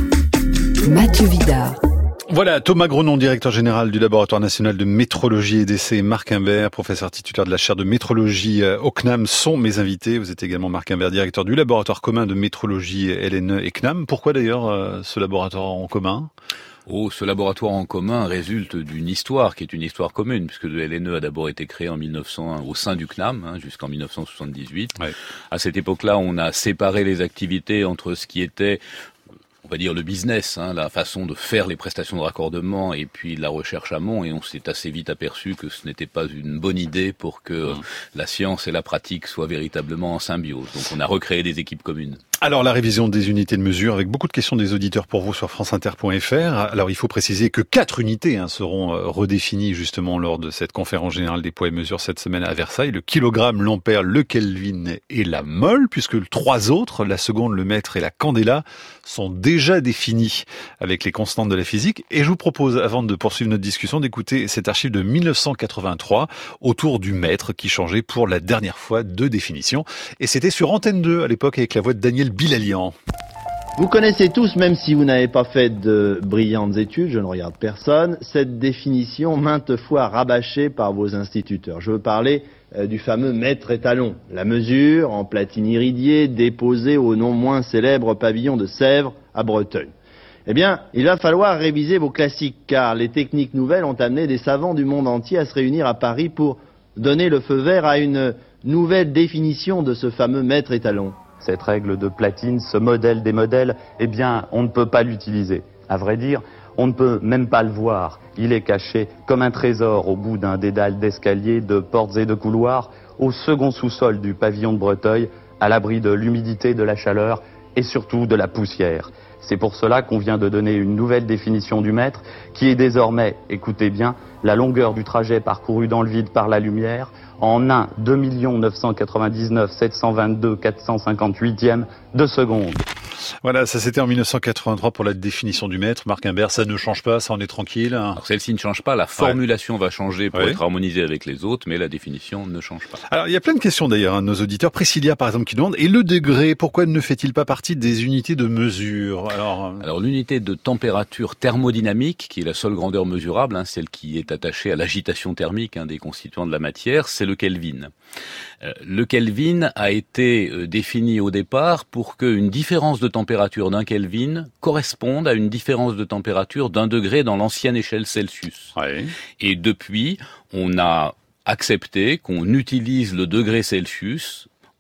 Speaker 2: Mathieu Vidard.
Speaker 3: Voilà, Thomas Grenon, directeur général du Laboratoire national de métrologie et d'essai, Marc Imbert, professeur titulaire de la chaire de métrologie au C N A M, sont mes invités. Vous êtes également Marc Imbert, directeur du Laboratoire commun de métrologie L N E et C N A M. Pourquoi d'ailleurs ce laboratoire en commun ?
Speaker 6: Oh, ce laboratoire en commun résulte d'une histoire qui est une histoire commune, puisque le L N E a d'abord été créé en mille neuf cent un au sein du C N A M, hein, jusqu'en mille neuf cent soixante-dix-huit. Ouais. À cette époque-là, on a séparé les activités entre ce qui était, on va dire, le business, hein, la façon de faire les prestations de raccordement et puis la recherche amont, et on s'est assez vite aperçu que ce n'était pas une bonne idée pour que mmh. la science et la pratique soient véritablement en symbiose. Donc on a recréé des équipes communes.
Speaker 3: Alors la révision des unités de mesure, avec beaucoup de questions des auditeurs pour vous sur franceinter point f r. Alors il faut préciser que quatre unités hein, seront redéfinies justement lors de cette conférence générale des poids et mesures cette semaine à Versailles. Le kilogramme, l'ampère, le Kelvin et la mole, puisque trois autres, la seconde, le mètre et la candela, sont déjà définis avec les constantes de la physique. Et je vous propose, avant de poursuivre notre discussion, d'écouter cet archive de mille neuf cent quatre-vingt-trois autour du mètre qui changeait pour la dernière fois de définition. Et c'était sur Antenne deux à l'époque avec la voix de Daniel Bilalian.
Speaker 14: Vous connaissez tous, même si vous n'avez pas fait de brillantes études, je ne regarde personne, cette définition maintes fois rabâchée par vos instituteurs. Je veux parler euh, du fameux mètre étalon, la mesure en platine iridiée déposée au non moins célèbre pavillon de Sèvres à Breteuil. Eh bien, il va falloir réviser vos classiques, car les techniques nouvelles ont amené des savants du monde entier à se réunir à Paris pour donner le feu vert à une nouvelle définition de ce fameux mètre étalon.
Speaker 15: Cette règle de platine, ce modèle des modèles, eh bien, on ne peut pas l'utiliser. À vrai dire, on ne peut même pas le voir. Il est caché comme un trésor au bout d'un dédale d'escaliers, de portes et de couloirs, au second sous-sol du pavillon de Breteuil, à l'abri de l'humidité, de la chaleur et surtout de la poussière. C'est pour cela qu'on vient de donner une nouvelle définition du mètre, qui est désormais, écoutez bien, la longueur du trajet parcouru dans le vide par la lumière, en un deux millions neuf cent quatre-vingt-dix-neuf sept cent vingt-deux quatre cent cinquante-huitième de seconde.
Speaker 3: Voilà, ça c'était en mille neuf cent quatre-vingt-trois pour la définition du mètre. Marc Imbert, ça ne change pas, ça on est tranquille.
Speaker 6: Alors celle-ci ne change pas, la formulation ouais. va changer pour
Speaker 3: ouais.
Speaker 6: être harmonisée avec les autres, mais la définition ne change pas.
Speaker 3: Alors il y a plein de questions d'ailleurs, hein, nos auditeurs. Priscilla par exemple qui demande, et le degré, pourquoi ne fait-il pas partie des unités de mesure? Alors, euh...
Speaker 6: Alors l'unité de température thermodynamique, qui est la seule grandeur mesurable, hein, celle qui est attachée à l'agitation thermique hein, des constituants de la matière, c'est le Kelvin. Euh, le Kelvin a été euh, défini au départ pour qu'une différence de température d'un Kelvin corresponde à une différence de température d'un degré dans l'ancienne échelle Celsius.
Speaker 3: Ouais.
Speaker 6: Et depuis, on a accepté qu'on utilise le degré Celsius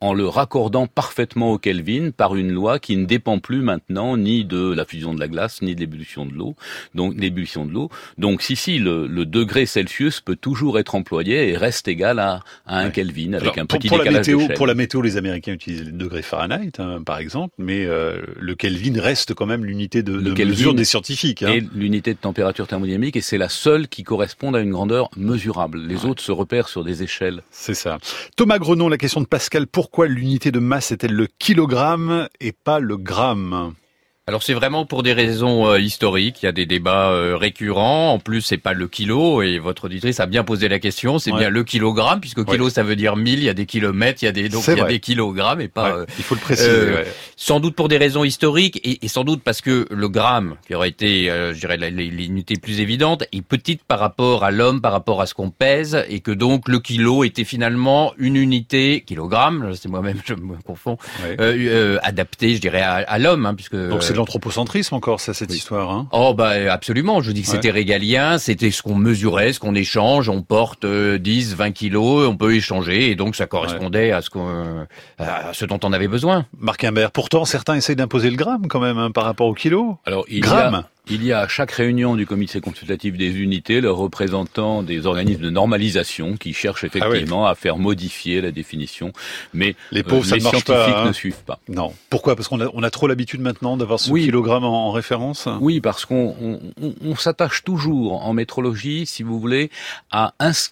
Speaker 6: en le raccordant parfaitement au Kelvin par une loi qui ne dépend plus maintenant ni de la fusion de la glace ni de l'ébullition de l'eau. Donc l'ébullition de l'eau. Donc si si le, le degré Celsius peut toujours être employé et reste égal à, à un ouais. Kelvin avec Alors, un petit
Speaker 3: pour, pour
Speaker 6: décalage
Speaker 3: la météo,
Speaker 6: d'échelle.
Speaker 3: Pour la météo, les Américains utilisent le degré Fahrenheit, hein, par exemple, mais euh, le Kelvin reste quand même l'unité de, de mesure des scientifiques. Hein.
Speaker 6: Et l'unité de température thermodynamique, et c'est la seule qui corresponde à une grandeur mesurable. Les ouais. autres se repèrent sur des échelles.
Speaker 3: C'est ça. Thomas Grenon, la question de Pascal, pourquoi l'unité de masse est-elle le kilogramme et pas le gramme ?
Speaker 5: Alors c'est vraiment pour des raisons euh, historiques, il y a des débats euh, récurrents, en plus c'est pas le kilo, et votre auditrice a bien posé la question, c'est ouais. bien le kilogramme, puisque kilo ouais. ça veut dire mille, il y a des kilomètres, il y a des, donc il y a des kilogrammes et pas...
Speaker 3: Ouais.
Speaker 5: Euh,
Speaker 3: il faut le préciser.
Speaker 5: Euh,
Speaker 3: ouais.
Speaker 5: Sans doute pour des raisons historiques, et, et sans doute parce que le gramme, qui aurait été, euh, je dirais, l'unité plus évidente, est petite par rapport à l'homme, par rapport à ce qu'on pèse, et que donc le kilo était finalement une unité, kilogramme, c'est moi-même, je me confonds, ouais. euh, euh, adaptée, je dirais, à, à l'homme, hein, puisque...
Speaker 3: Donc c'est de l'anthropocentrisme encore, ça, cette oui. histoire. Hein.
Speaker 5: Oh bah absolument, je dis que
Speaker 3: ouais.
Speaker 5: c'était régalien, c'était ce qu'on mesurait, ce qu'on échange, on porte euh, dix, vingt kilos, on peut échanger, et donc ça correspondait ouais. à ce qu'on, à ce dont on avait besoin.
Speaker 3: Marc Imbert, pourtant certains essayent d'imposer le gramme quand même hein, par rapport au kilo.
Speaker 6: Alors il
Speaker 3: gramme.
Speaker 6: Y a... Il y a à chaque réunion du comité consultatif des unités le représentant des organismes de normalisation qui cherchent effectivement ah oui. à faire modifier la définition, mais
Speaker 3: les, pauvres,
Speaker 6: euh, les
Speaker 3: ça
Speaker 6: scientifiques
Speaker 3: pas, hein.
Speaker 6: ne suivent pas.
Speaker 3: Non. Pourquoi ? Parce qu'on a, on a trop l'habitude maintenant d'avoir ce oui. kilogramme en, en référence ?
Speaker 6: Oui, parce qu'on on, on, on s'attache toujours en métrologie, si vous voulez, à inscrire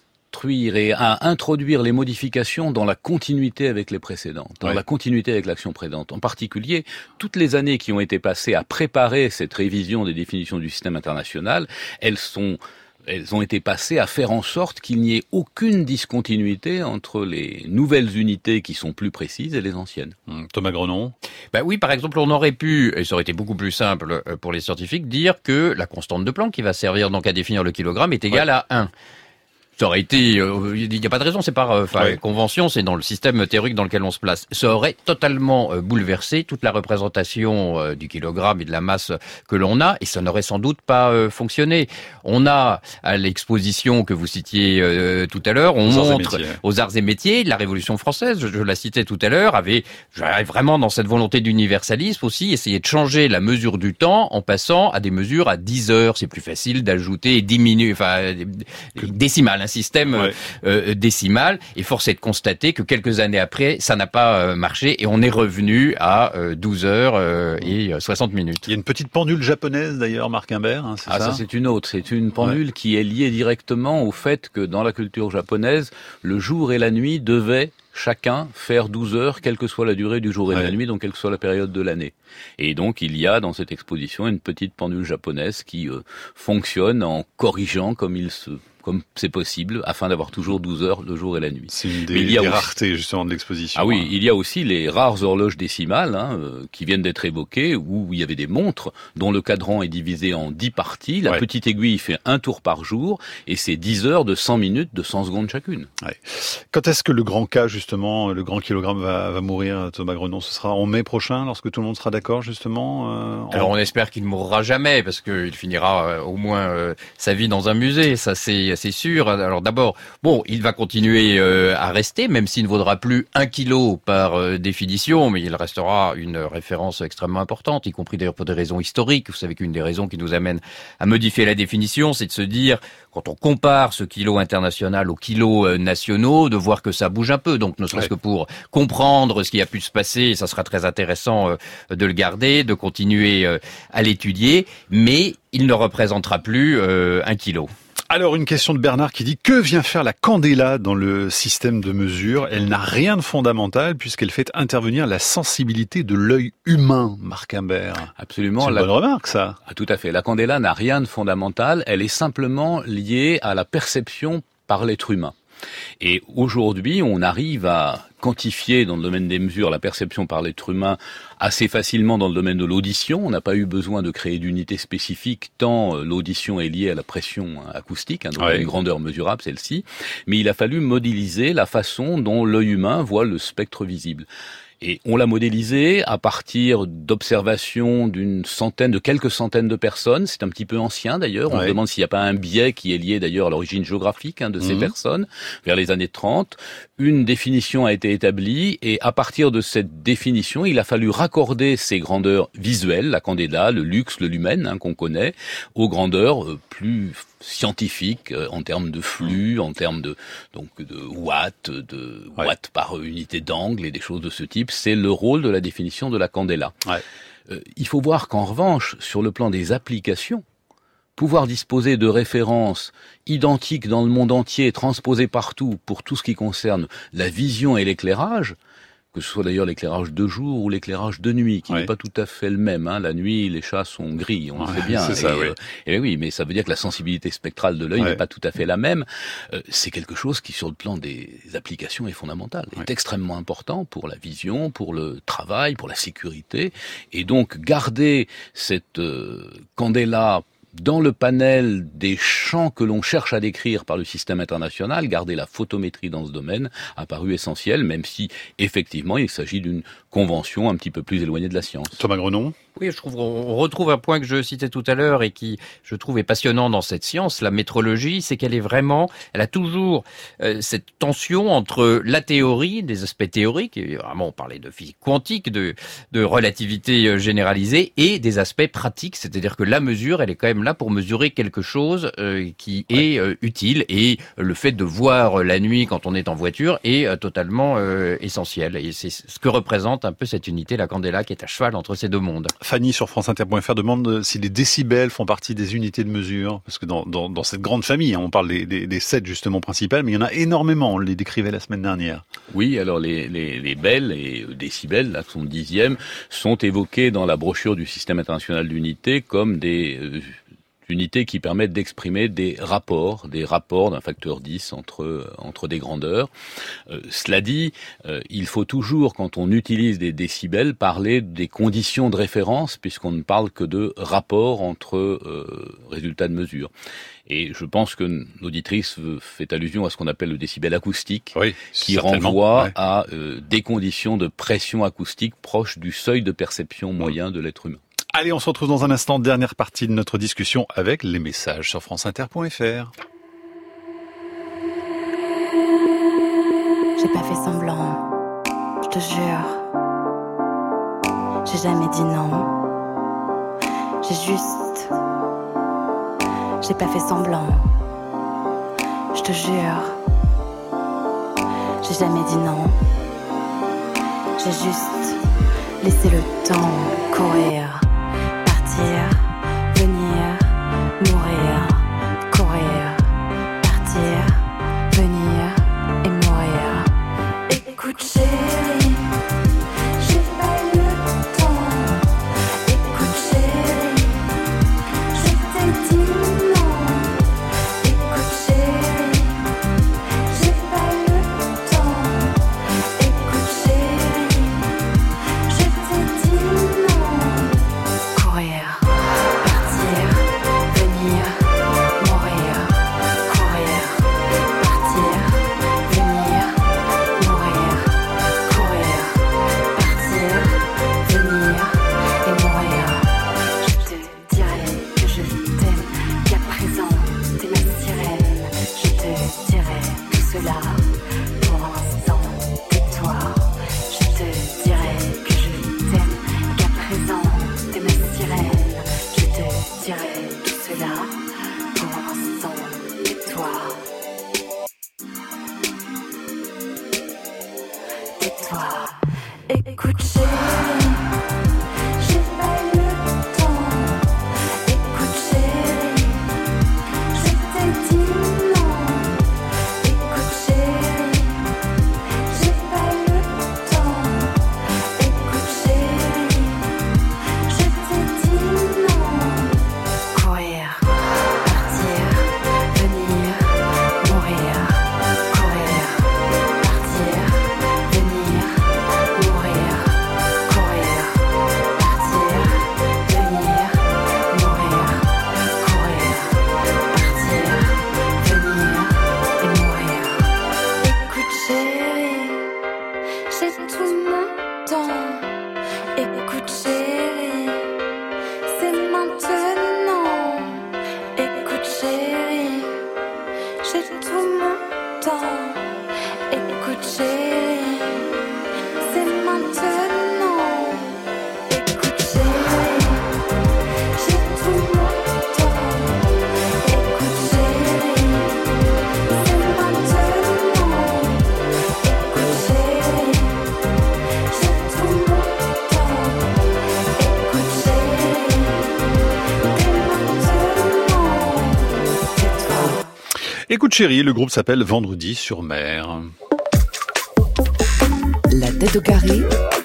Speaker 6: et à introduire les modifications dans la continuité avec les précédentes, dans ouais. la continuité avec l'action précédente. En particulier, toutes les années qui ont été passées à préparer cette révision des définitions du système international, elles sont elles ont été passées à faire en sorte qu'il n'y ait aucune discontinuité entre les nouvelles unités qui sont plus précises et les anciennes.
Speaker 3: Mmh. Thomas Grenon.
Speaker 5: Ben oui, par exemple, on aurait pu, et ça aurait été beaucoup plus simple pour les scientifiques, dire que la constante de Planck qui va servir donc à définir le kilogramme est égale ouais. à un. Ça aurait été, il euh, n'y a pas de raison, c'est par euh, ouais. convention, c'est dans le système théorique dans lequel on se place. Ça aurait totalement euh, bouleversé toute la représentation euh, du kilogramme et de la masse que l'on a, et ça n'aurait sans doute pas euh, fonctionné. On a, à l'exposition que vous citiez euh, tout à l'heure, on aux montre arts aux arts et métiers, la Révolution française, je, je la citais tout à l'heure, avait vraiment dans cette volonté d'universalisme aussi, essayé de changer la mesure du temps en passant à des mesures à dix heures. C'est plus facile d'ajouter et diminuer, enfin, décimales. Un système ouais. euh, décimal, et force est de constater que quelques années après, ça n'a pas euh, marché, et on est revenu à euh, douze heures euh, et soixante minutes.
Speaker 3: Il y a une petite pendule japonaise d'ailleurs, Marc Imbert, hein, c'est
Speaker 6: ah,
Speaker 3: ça,
Speaker 6: ça c'est une autre, c'est une pendule ouais. qui est liée directement au fait que dans la culture japonaise, le jour et la nuit devaient chacun faire douze heures, quelle que soit la durée du jour et ouais. de la nuit, donc quelle que soit la période de l'année. Et donc il y a dans cette exposition une petite pendule japonaise qui euh, fonctionne en corrigeant comme il se comme c'est possible, afin d'avoir toujours douze heures le jour et la nuit.
Speaker 3: C'est une des, des aussi... raretés, justement, de l'exposition.
Speaker 6: Ah oui,
Speaker 3: hein.
Speaker 6: il y a aussi les rares horloges décimales, hein, euh, qui viennent d'être évoquées, où il y avait des montres dont le cadran est divisé en dix parties. La ouais. petite aiguille fait un tour par jour, et c'est dix heures de cent minutes de cent secondes chacune.
Speaker 3: Ouais. Quand est-ce que le grand K, justement, le grand kilogramme va, va mourir, Thomas Grenon? Ce sera en mai prochain, lorsque tout le monde sera d'accord, justement euh, en...
Speaker 5: Alors on espère qu'il ne mourra jamais, parce qu'il finira euh, au moins euh, sa vie dans un musée, ça c'est c'est sûr. Alors d'abord, bon, il va continuer euh, à rester, même s'il ne vaudra plus un kilo par euh, définition, mais il restera une référence extrêmement importante, y compris d'ailleurs pour des raisons historiques. Vous savez qu'une des raisons qui nous amène à modifier la définition, c'est de se dire, quand on compare ce kilo international aux kilos euh, nationaux, de voir que ça bouge un peu. Donc ne serait-ce ouais. que pour comprendre ce qui a pu se passer, ça sera très intéressant euh, de le garder, de continuer euh, à l'étudier, mais il ne représentera plus euh, un kilo.
Speaker 3: Alors, une question de Bernard qui dit « Que vient faire la candela dans le système de mesure ? Elle n'a rien de fondamental puisqu'elle fait intervenir la sensibilité de l'œil humain, Marc Imbert. »
Speaker 6: Absolument.
Speaker 3: C'est une
Speaker 6: la...
Speaker 3: bonne remarque, ça.
Speaker 6: Ah, tout à fait. La candela n'a rien de fondamental. Elle est simplement liée à la perception par l'être humain. Et aujourd'hui, on arrive à quantifier dans le domaine des mesures la perception par l'être humain assez facilement dans le domaine de l'audition. On n'a pas eu besoin de créer d'unités spécifiques tant l'audition est liée à la pression acoustique, hein, donc ouais. une grandeur mesurable celle-ci. Mais il a fallu modéliser la façon dont l'œil humain voit le spectre visible. Et on l'a modélisé à partir d'observations d'une centaine, de quelques centaines de personnes. C'est un petit peu ancien d'ailleurs. On ouais. se demande s'il n'y a pas un biais qui est lié d'ailleurs à l'origine géographique hein, de ces mmh. personnes, vers les années trente. Une définition a été établie et à partir de cette définition, il a fallu raccorder ces grandeurs visuelles, la candela, le luxe, le lumen hein, qu'on connaît, aux grandeurs euh, plus scientifiques euh, en termes de flux, en termes de donc de watts, de ouais. watts par unité d'angle et des choses de ce type. C'est le rôle de la définition de la candela. Ouais. Euh, il faut voir qu'en revanche, sur le plan des applications, pouvoir disposer de références identiques dans le monde entier, transposées partout pour tout ce qui concerne la vision et l'éclairage, que ce soit d'ailleurs l'éclairage de jour ou l'éclairage de nuit, qui oui. n'est pas tout à fait le même. Hein. La nuit, les chats sont gris, on ouais, le sait bien.
Speaker 3: C'est ça,
Speaker 6: et,
Speaker 3: oui.
Speaker 6: Euh, et oui, mais ça veut dire que la sensibilité spectrale de l'œil ouais. n'est pas tout à fait la même. Euh, c'est quelque chose qui, sur le plan des applications, est fondamental, ouais. est extrêmement important pour la vision, pour le travail, pour la sécurité. Et donc, garder cette euh, candela dans le panel des champs que l'on cherche à décrire par le système international, garder la photométrie dans ce domaine a paru essentiel, même si, effectivement, il s'agit d'une convention un petit peu plus éloignée de la science.
Speaker 3: Thomas Grenon ?
Speaker 5: Oui, je trouve on retrouve un point que je citais tout à l'heure et qui, je trouve, est passionnant dans cette science, la métrologie, c'est qu'elle est vraiment, elle a toujours euh, cette tension entre la théorie, des aspects théoriques, et vraiment on parlait de physique quantique, de, de relativité généralisée, et des aspects pratiques, c'est-à-dire que la mesure, elle est quand même là pour mesurer quelque chose euh, qui est euh, utile, et le fait de voir la nuit quand on est en voiture est euh, totalement euh, essentiel, et c'est ce que représente un peu cette unité, la candela, qui est à cheval entre ces deux mondes.
Speaker 3: Fanny sur France Inter point F R demande si les décibels font partie des unités de mesure, parce que dans, dans, dans cette grande famille, hein, on parle des, des, des sept justement principales, mais il y en a énormément, on les décrivait la semaine dernière.
Speaker 6: Oui, alors les, les, les bels et décibels, là, son dixième, sont évoqués dans la brochure du Système international d'unités comme des euh, unités qui permettent d'exprimer des rapports, des rapports d'un facteur dix entre entre des grandeurs. Euh, cela dit, euh, il faut toujours, quand on utilise des décibels, parler des conditions de référence, puisqu'on ne parle que de rapports entre euh, résultats de mesure. Et je pense que l'auditrice fait allusion à ce qu'on appelle le décibel acoustique, oui, qui renvoie ouais. à euh, des conditions de pression acoustique proches du seuil de perception moyen de l'être humain.
Speaker 3: Allez, on se retrouve dans un instant, dernière partie de notre discussion avec les messages sur France Inter point F R.
Speaker 16: J'ai pas fait semblant, je te jure. J'ai jamais dit non. J'ai juste... J'ai pas fait semblant, je te jure. J'ai jamais dit non. J'ai juste laissé le temps courir. Partir, venir, mourir, courir, partir, venir et mourir. Écoute chérie, j'ai pas eu le temps. Écoute chérie, je t'ai dit non. Écoute chérie, j'ai pas eu le temps. Écoute chérie, je t'ai dit non. Courir, partir, venir, mourir, courir, partir, venir, mourir, courir, partir, venir et mourir. Je te dirai que je t'aime, qu'à présent t'es ma sirène. Je te dirai tout cela pour l'instant, tais-toi. Je te dirai que je t'aime, qu'à présent t'es ma sirène. Je te dirai tout cela pour l'instant, tais-toi. Tais-toi. Écoute chérie, j'ai pas eu le temps. Écoute chérie, je t'ai dit non. Écoute chérie, j'ai pas eu le temps. Écoute chérie, je t'ai dit non. Courir, partir, venir, mourir, courir, partir, venir, mourir, courir,
Speaker 3: coup de chéri, le groupe s'appelle Vendredi sur mer.
Speaker 2: La tête au carré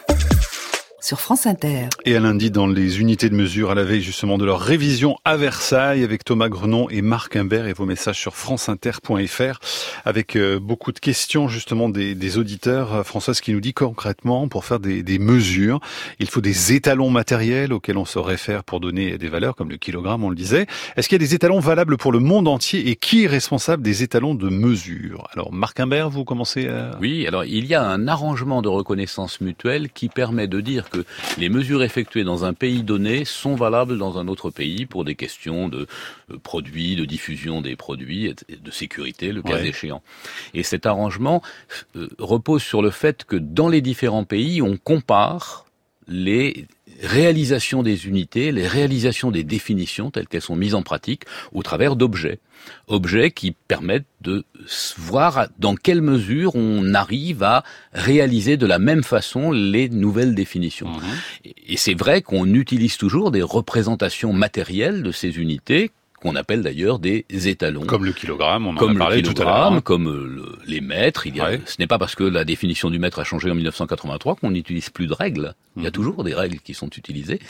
Speaker 2: sur France Inter.
Speaker 3: Et à lundi, dans les unités de mesure, à la veille justement de leur révision à Versailles, avec Thomas Grenon et Marc Imbert, et vos messages sur franceinter point f r, avec euh, beaucoup de questions justement des, des auditeurs. Françoise qui nous dit concrètement, pour faire des, des mesures, il faut des étalons matériels auxquels on se réfère pour donner des valeurs, comme le kilogramme, on le disait. Est-ce qu'il y a des étalons valables pour le monde entier, et qui est responsable des étalons de mesure? Alors Marc Imbert, vous commencez à...
Speaker 6: Oui, alors il y a un arrangement de reconnaissance mutuelle qui permet de dire que les mesures effectuées dans un pays donné sont valables dans un autre pays pour des questions de produits, de diffusion des produits, de sécurité, le cas ouais. échéant. Et cet arrangement euh, repose sur le fait que dans les différents pays, on compare les réalisations des unités, les réalisations des définitions telles qu'elles sont mises en pratique au travers d'objets. Objets qui permettent de voir dans quelle mesure on arrive à réaliser de la même façon les nouvelles définitions. Mmh. Et c'est vrai qu'on utilise toujours des représentations matérielles de ces unités, qu'on appelle d'ailleurs des étalons.
Speaker 3: Comme le kilogramme, on en
Speaker 6: comme
Speaker 3: a parlé
Speaker 6: le
Speaker 3: tout à l'heure. Hein.
Speaker 6: Comme le, les mètres. Il y a, ouais. Ce n'est pas parce que la définition du mètre a changé en mille neuf cent quatre-vingt-trois qu'on n'utilise plus de règles. Il y a toujours des règles qui sont utilisées.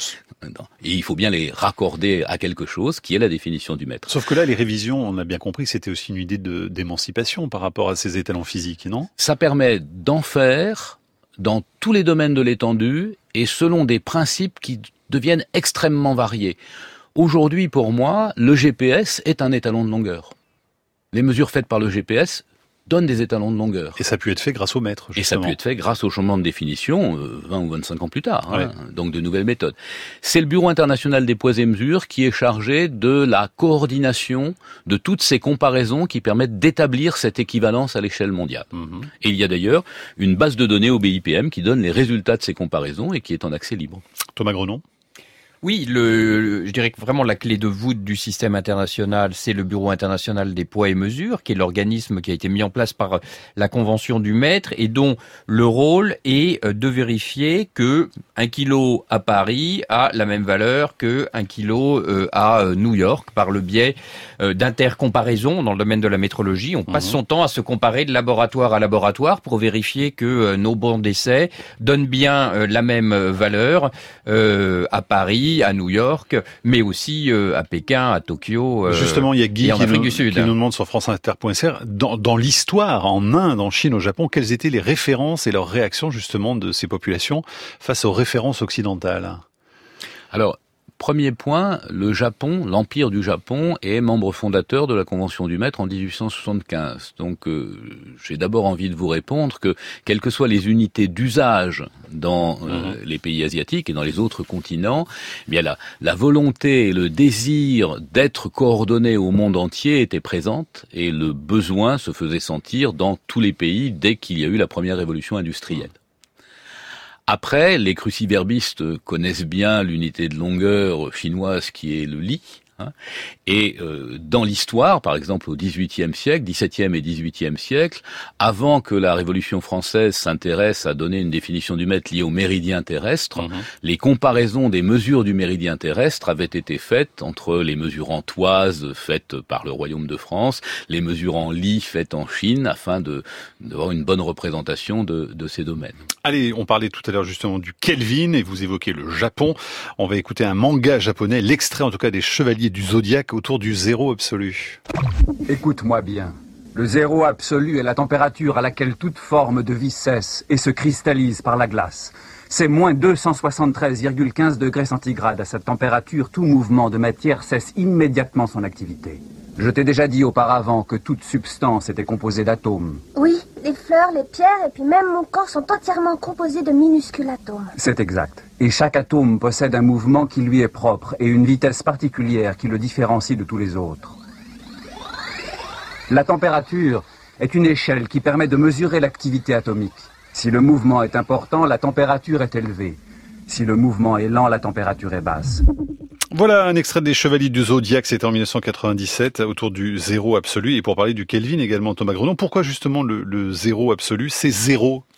Speaker 6: Et il faut bien les raccorder à quelque chose qui est la définition du mètre.
Speaker 3: Sauf que là, les révisions, on a bien compris que c'était aussi une idée de, d'émancipation par rapport à ces étalons physiques, non?
Speaker 6: Ça permet d'en faire dans tous les domaines de l'étendue et selon des principes qui deviennent extrêmement variés. Aujourd'hui, pour moi, le G P S est un étalon de longueur. Les mesures faites par le G P S donnent des étalons de longueur.
Speaker 3: Et ça a pu être fait grâce au mètre, justement.
Speaker 6: Et ça a pu être fait grâce au changement de définition, euh, vingt ou vingt-cinq ans plus tard, hein, ouais. Donc de nouvelles méthodes. C'est le Bureau international des poids et mesures qui est chargé de la coordination de toutes ces comparaisons qui permettent d'établir cette équivalence à l'échelle mondiale. Mmh. Et il y a d'ailleurs une base de données au B I P M qui donne les résultats de ces comparaisons et qui est en accès libre.
Speaker 3: Thomas Grenon.
Speaker 5: Oui, le, le, je dirais que vraiment la clé de voûte du système international, c'est le Bureau international des poids et mesures, qui est l'organisme qui a été mis en place par la Convention du mètre et dont le rôle est de vérifier que un kilo à Paris a la même valeur que un kilo à New York par le biais d'intercomparaisons dans le domaine de la métrologie. On passe mmh. son temps à se comparer de laboratoire à laboratoire pour vérifier que nos bons d'essai donnent bien la même valeur à Paris, à New York, mais aussi euh, à Pékin, à Tokyo, euh,
Speaker 3: justement, il y a Guy
Speaker 5: et en
Speaker 3: qui,
Speaker 5: Afrique
Speaker 3: nous,
Speaker 5: du Sud.
Speaker 3: qui nous demande sur franceinter point f r, dans, dans l'histoire, en Inde, en Chine, au Japon, quelles étaient les références et leurs réactions justement de ces populations face aux références occidentales?
Speaker 6: Alors, premier point, le Japon, l'Empire du Japon, est membre fondateur de la Convention du mètre en dix-huit cent soixante-quinze. Donc, euh, j'ai d'abord envie de vous répondre que, quelles que soient les unités d'usage dans euh, mmh. les pays asiatiques et dans les autres continents, eh bien la, la volonté et le désir d'être coordonnés au monde entier étaient présentes et le besoin se faisait sentir dans tous les pays dès qu'il y a eu la première révolution industrielle. Après, les cruciverbistes connaissent bien l'unité de longueur chinoise qui est le li. Hein, et euh, dans l'histoire, par exemple au dix-huitième siècle, dix-septième et dix-huitième siècle, avant que la Révolution française s'intéresse à donner une définition du mètre liée au méridien terrestre, mmh. les comparaisons des mesures du méridien terrestre avaient été faites entre les mesures en toise faites par le Royaume de France, les mesures en li faites en Chine, afin de d'avoir une bonne représentation de, de ces domaines.
Speaker 3: Allez, on parlait tout à l'heure justement du Kelvin et vous évoquez le Japon. On va écouter un manga japonais, l'extrait en tout cas des Chevaliers du Zodiaque autour du zéro absolu.
Speaker 17: Écoute-moi bien. Le zéro absolu est la température à laquelle toute forme de vie cesse et se cristallise par la glace. C'est moins deux cent soixante-treize virgule quinze degrés centigrades. À cette température, tout mouvement de matière cesse immédiatement son activité. Je t'ai déjà dit auparavant que toute substance était composée d'atomes.
Speaker 18: Oui, les fleurs, les pierres et puis même mon corps sont entièrement composés de minuscules atomes.
Speaker 17: C'est exact. Et chaque atome possède un mouvement qui lui est propre et une vitesse particulière qui le différencie de tous les autres. La température est une échelle qui permet de mesurer l'activité atomique. Si le mouvement est important, la température est élevée. Si le mouvement est lent, la température est basse.
Speaker 3: Voilà un extrait des Chevaliers du Zodiaque, c'était en mille neuf cent quatre-vingt-dix-sept, autour du zéro absolu. Et pour parler du Kelvin également, Thomas Grenon, pourquoi justement le, le zéro absolu? C'est zéro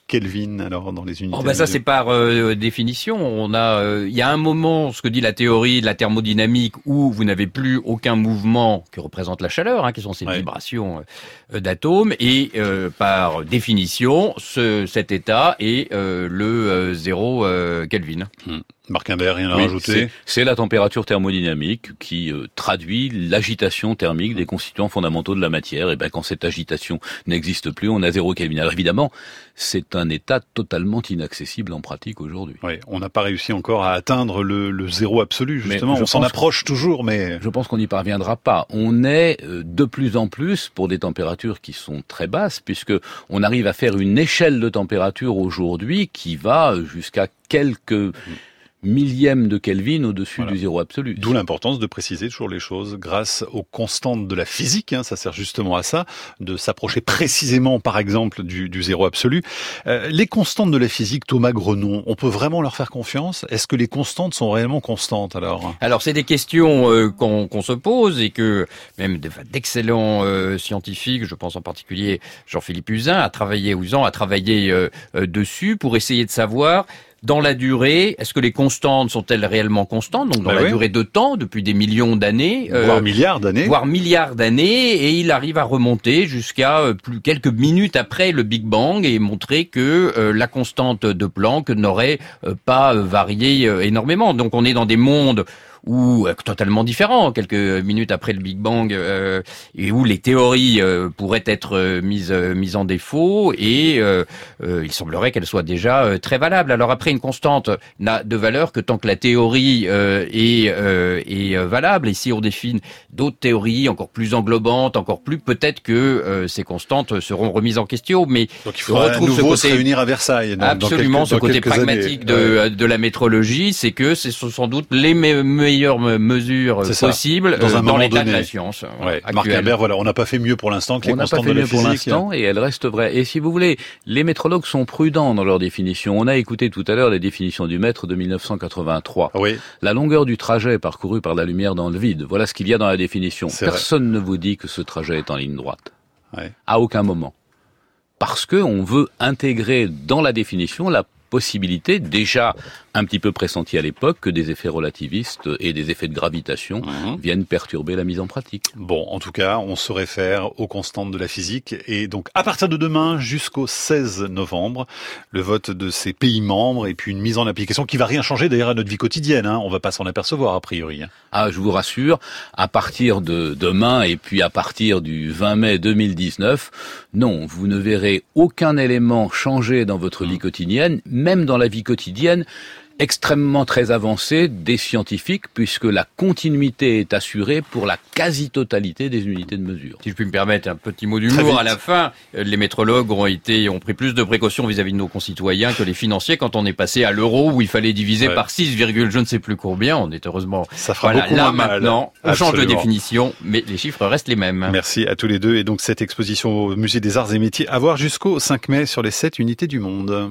Speaker 3: Kelvin alors dans les unités
Speaker 5: Oh bah
Speaker 3: de
Speaker 5: ça
Speaker 3: mesure?
Speaker 5: c'est par euh, définition. On a, euh, il y a un moment, ce que dit la théorie de la thermodynamique, où vous n'avez plus aucun mouvement que représente la chaleur, hein, qui sont ces ouais. vibrations euh, d'atomes, et euh, par définition, ce, cet état est euh, le euh, zéro euh, Kelvin.
Speaker 3: Hum. Marc Imbert, rien à
Speaker 6: oui,
Speaker 3: rajouter?
Speaker 6: C'est, c'est la température thermodynamique qui euh, traduit l'agitation thermique des constituants fondamentaux de la matière. Et ben quand cette agitation n'existe plus, on a zéro Kelvin. Alors évidemment, c'est un état totalement inaccessible en pratique aujourd'hui.
Speaker 3: Oui, on n'a pas réussi encore à atteindre le, le zéro absolu, justement. On s'en approche toujours, mais...
Speaker 6: Je pense qu'on n'y parviendra pas. On est de plus en plus pour des températures qui sont très basses, puisque on arrive à faire une échelle de température aujourd'hui qui va jusqu'à quelques... Mmh. millième de Kelvin au-dessus voilà. du zéro absolu.
Speaker 3: D'où l'importance de préciser toujours les choses grâce aux constantes de la physique, hein, ça sert justement à ça, de s'approcher précisément par exemple du, du zéro absolu. Euh, les constantes de la physique, Thomas Grenon, on peut vraiment leur faire confiance? Est-ce que les constantes sont réellement constantes alors?
Speaker 5: Alors c'est des questions euh, qu'on, qu'on se pose et que même de, d'excellents euh, scientifiques, je pense en particulier Jean-Philippe Uzan, a travaillé, Uzan a travaillé euh, euh, dessus pour essayer de savoir dans la durée, est-ce que les constantes sont-elles réellement constantes? Donc dans bah la oui. durée de temps, depuis des millions d'années,
Speaker 3: voire euh, milliards d'années,
Speaker 5: voire milliards d'années, et il arrive à remonter jusqu'à euh, plus quelques minutes après le Big Bang et montrer que euh, la constante de Planck n'aurait euh, pas euh, varié euh, énormément. Donc on est dans des mondes ou euh, totalement différents, quelques minutes après le Big Bang, euh, et où les théories euh, pourraient être euh, mises euh, mises en défaut, et euh, euh, il semblerait qu'elles soient déjà euh, très valables. Alors après, une constante n'a de valeur que tant que la théorie euh, est, euh, est euh, valable, et si on définit d'autres théories encore plus englobantes, encore plus, peut-être que euh, ces constantes seront remises en question, mais
Speaker 3: donc il faudra à nouveau ce côté, se réunir à Versailles. Donc,
Speaker 5: absolument,
Speaker 3: dans quelques,
Speaker 5: ce côté pragmatique de, ouais. de la métrologie, c'est que ce sont sans doute les meilleures mesures c'est possibles
Speaker 3: dans,
Speaker 5: euh, dans l'état donné. de la science.
Speaker 3: Ouais. Marc Imbert, voilà, on n'a pas fait mieux pour l'instant que les
Speaker 6: on
Speaker 3: constantes
Speaker 6: de la
Speaker 3: physique.
Speaker 6: On n'a pas fait mieux pour l'instant, et elles restent vraies. Et si vous voulez, les métrologues sont prudents dans leur définition. On a écouté tout à l'heure les définitions du mètre de mille neuf cent quatre-vingt-trois.
Speaker 3: Oui.
Speaker 6: La longueur du trajet parcouru par la lumière dans le vide, voilà ce qu'il y a dans la définition. C'est Personne vrai. ne vous dit que ce trajet est en ligne droite.
Speaker 3: Ouais.
Speaker 6: À aucun moment. Parce que on veut intégrer dans la définition la possibilité, déjà un petit peu pressentie à l'époque, que des effets relativistes et des effets de gravitation mmh. viennent perturber la mise en pratique.
Speaker 3: Bon, en tout cas, on se réfère aux constantes de la physique, et donc à partir de demain jusqu'au seize novembre, le vote de ces pays membres et puis une mise en application qui va rien changer d'ailleurs à notre vie quotidienne, hein. On va pas s'en apercevoir a priori.
Speaker 6: Ah, je vous rassure, à partir de demain et puis à partir du vingt mai deux mille dix-neuf, non, vous ne verrez aucun élément changer dans votre mmh. vie quotidienne, même dans la vie quotidienne extrêmement très avancée des scientifiques, puisque la continuité est assurée pour la quasi-totalité des unités de mesure.
Speaker 5: Si je puis me permettre un petit mot d'humour à la fin, les métrologues ont été, ont pris plus de précautions vis-à-vis de nos concitoyens que les financiers quand on est passé à l'euro où il fallait diviser ouais. par six, je ne sais plus combien. On est heureusement,
Speaker 3: ça fera
Speaker 5: voilà,
Speaker 3: beaucoup
Speaker 5: là
Speaker 3: moins
Speaker 5: maintenant,
Speaker 3: mal.
Speaker 5: on change de définition, mais les chiffres restent les mêmes.
Speaker 3: Merci à tous les deux. Et donc cette exposition au Musée des Arts et Métiers à voir jusqu'au cinq mai sur les sept unités du monde.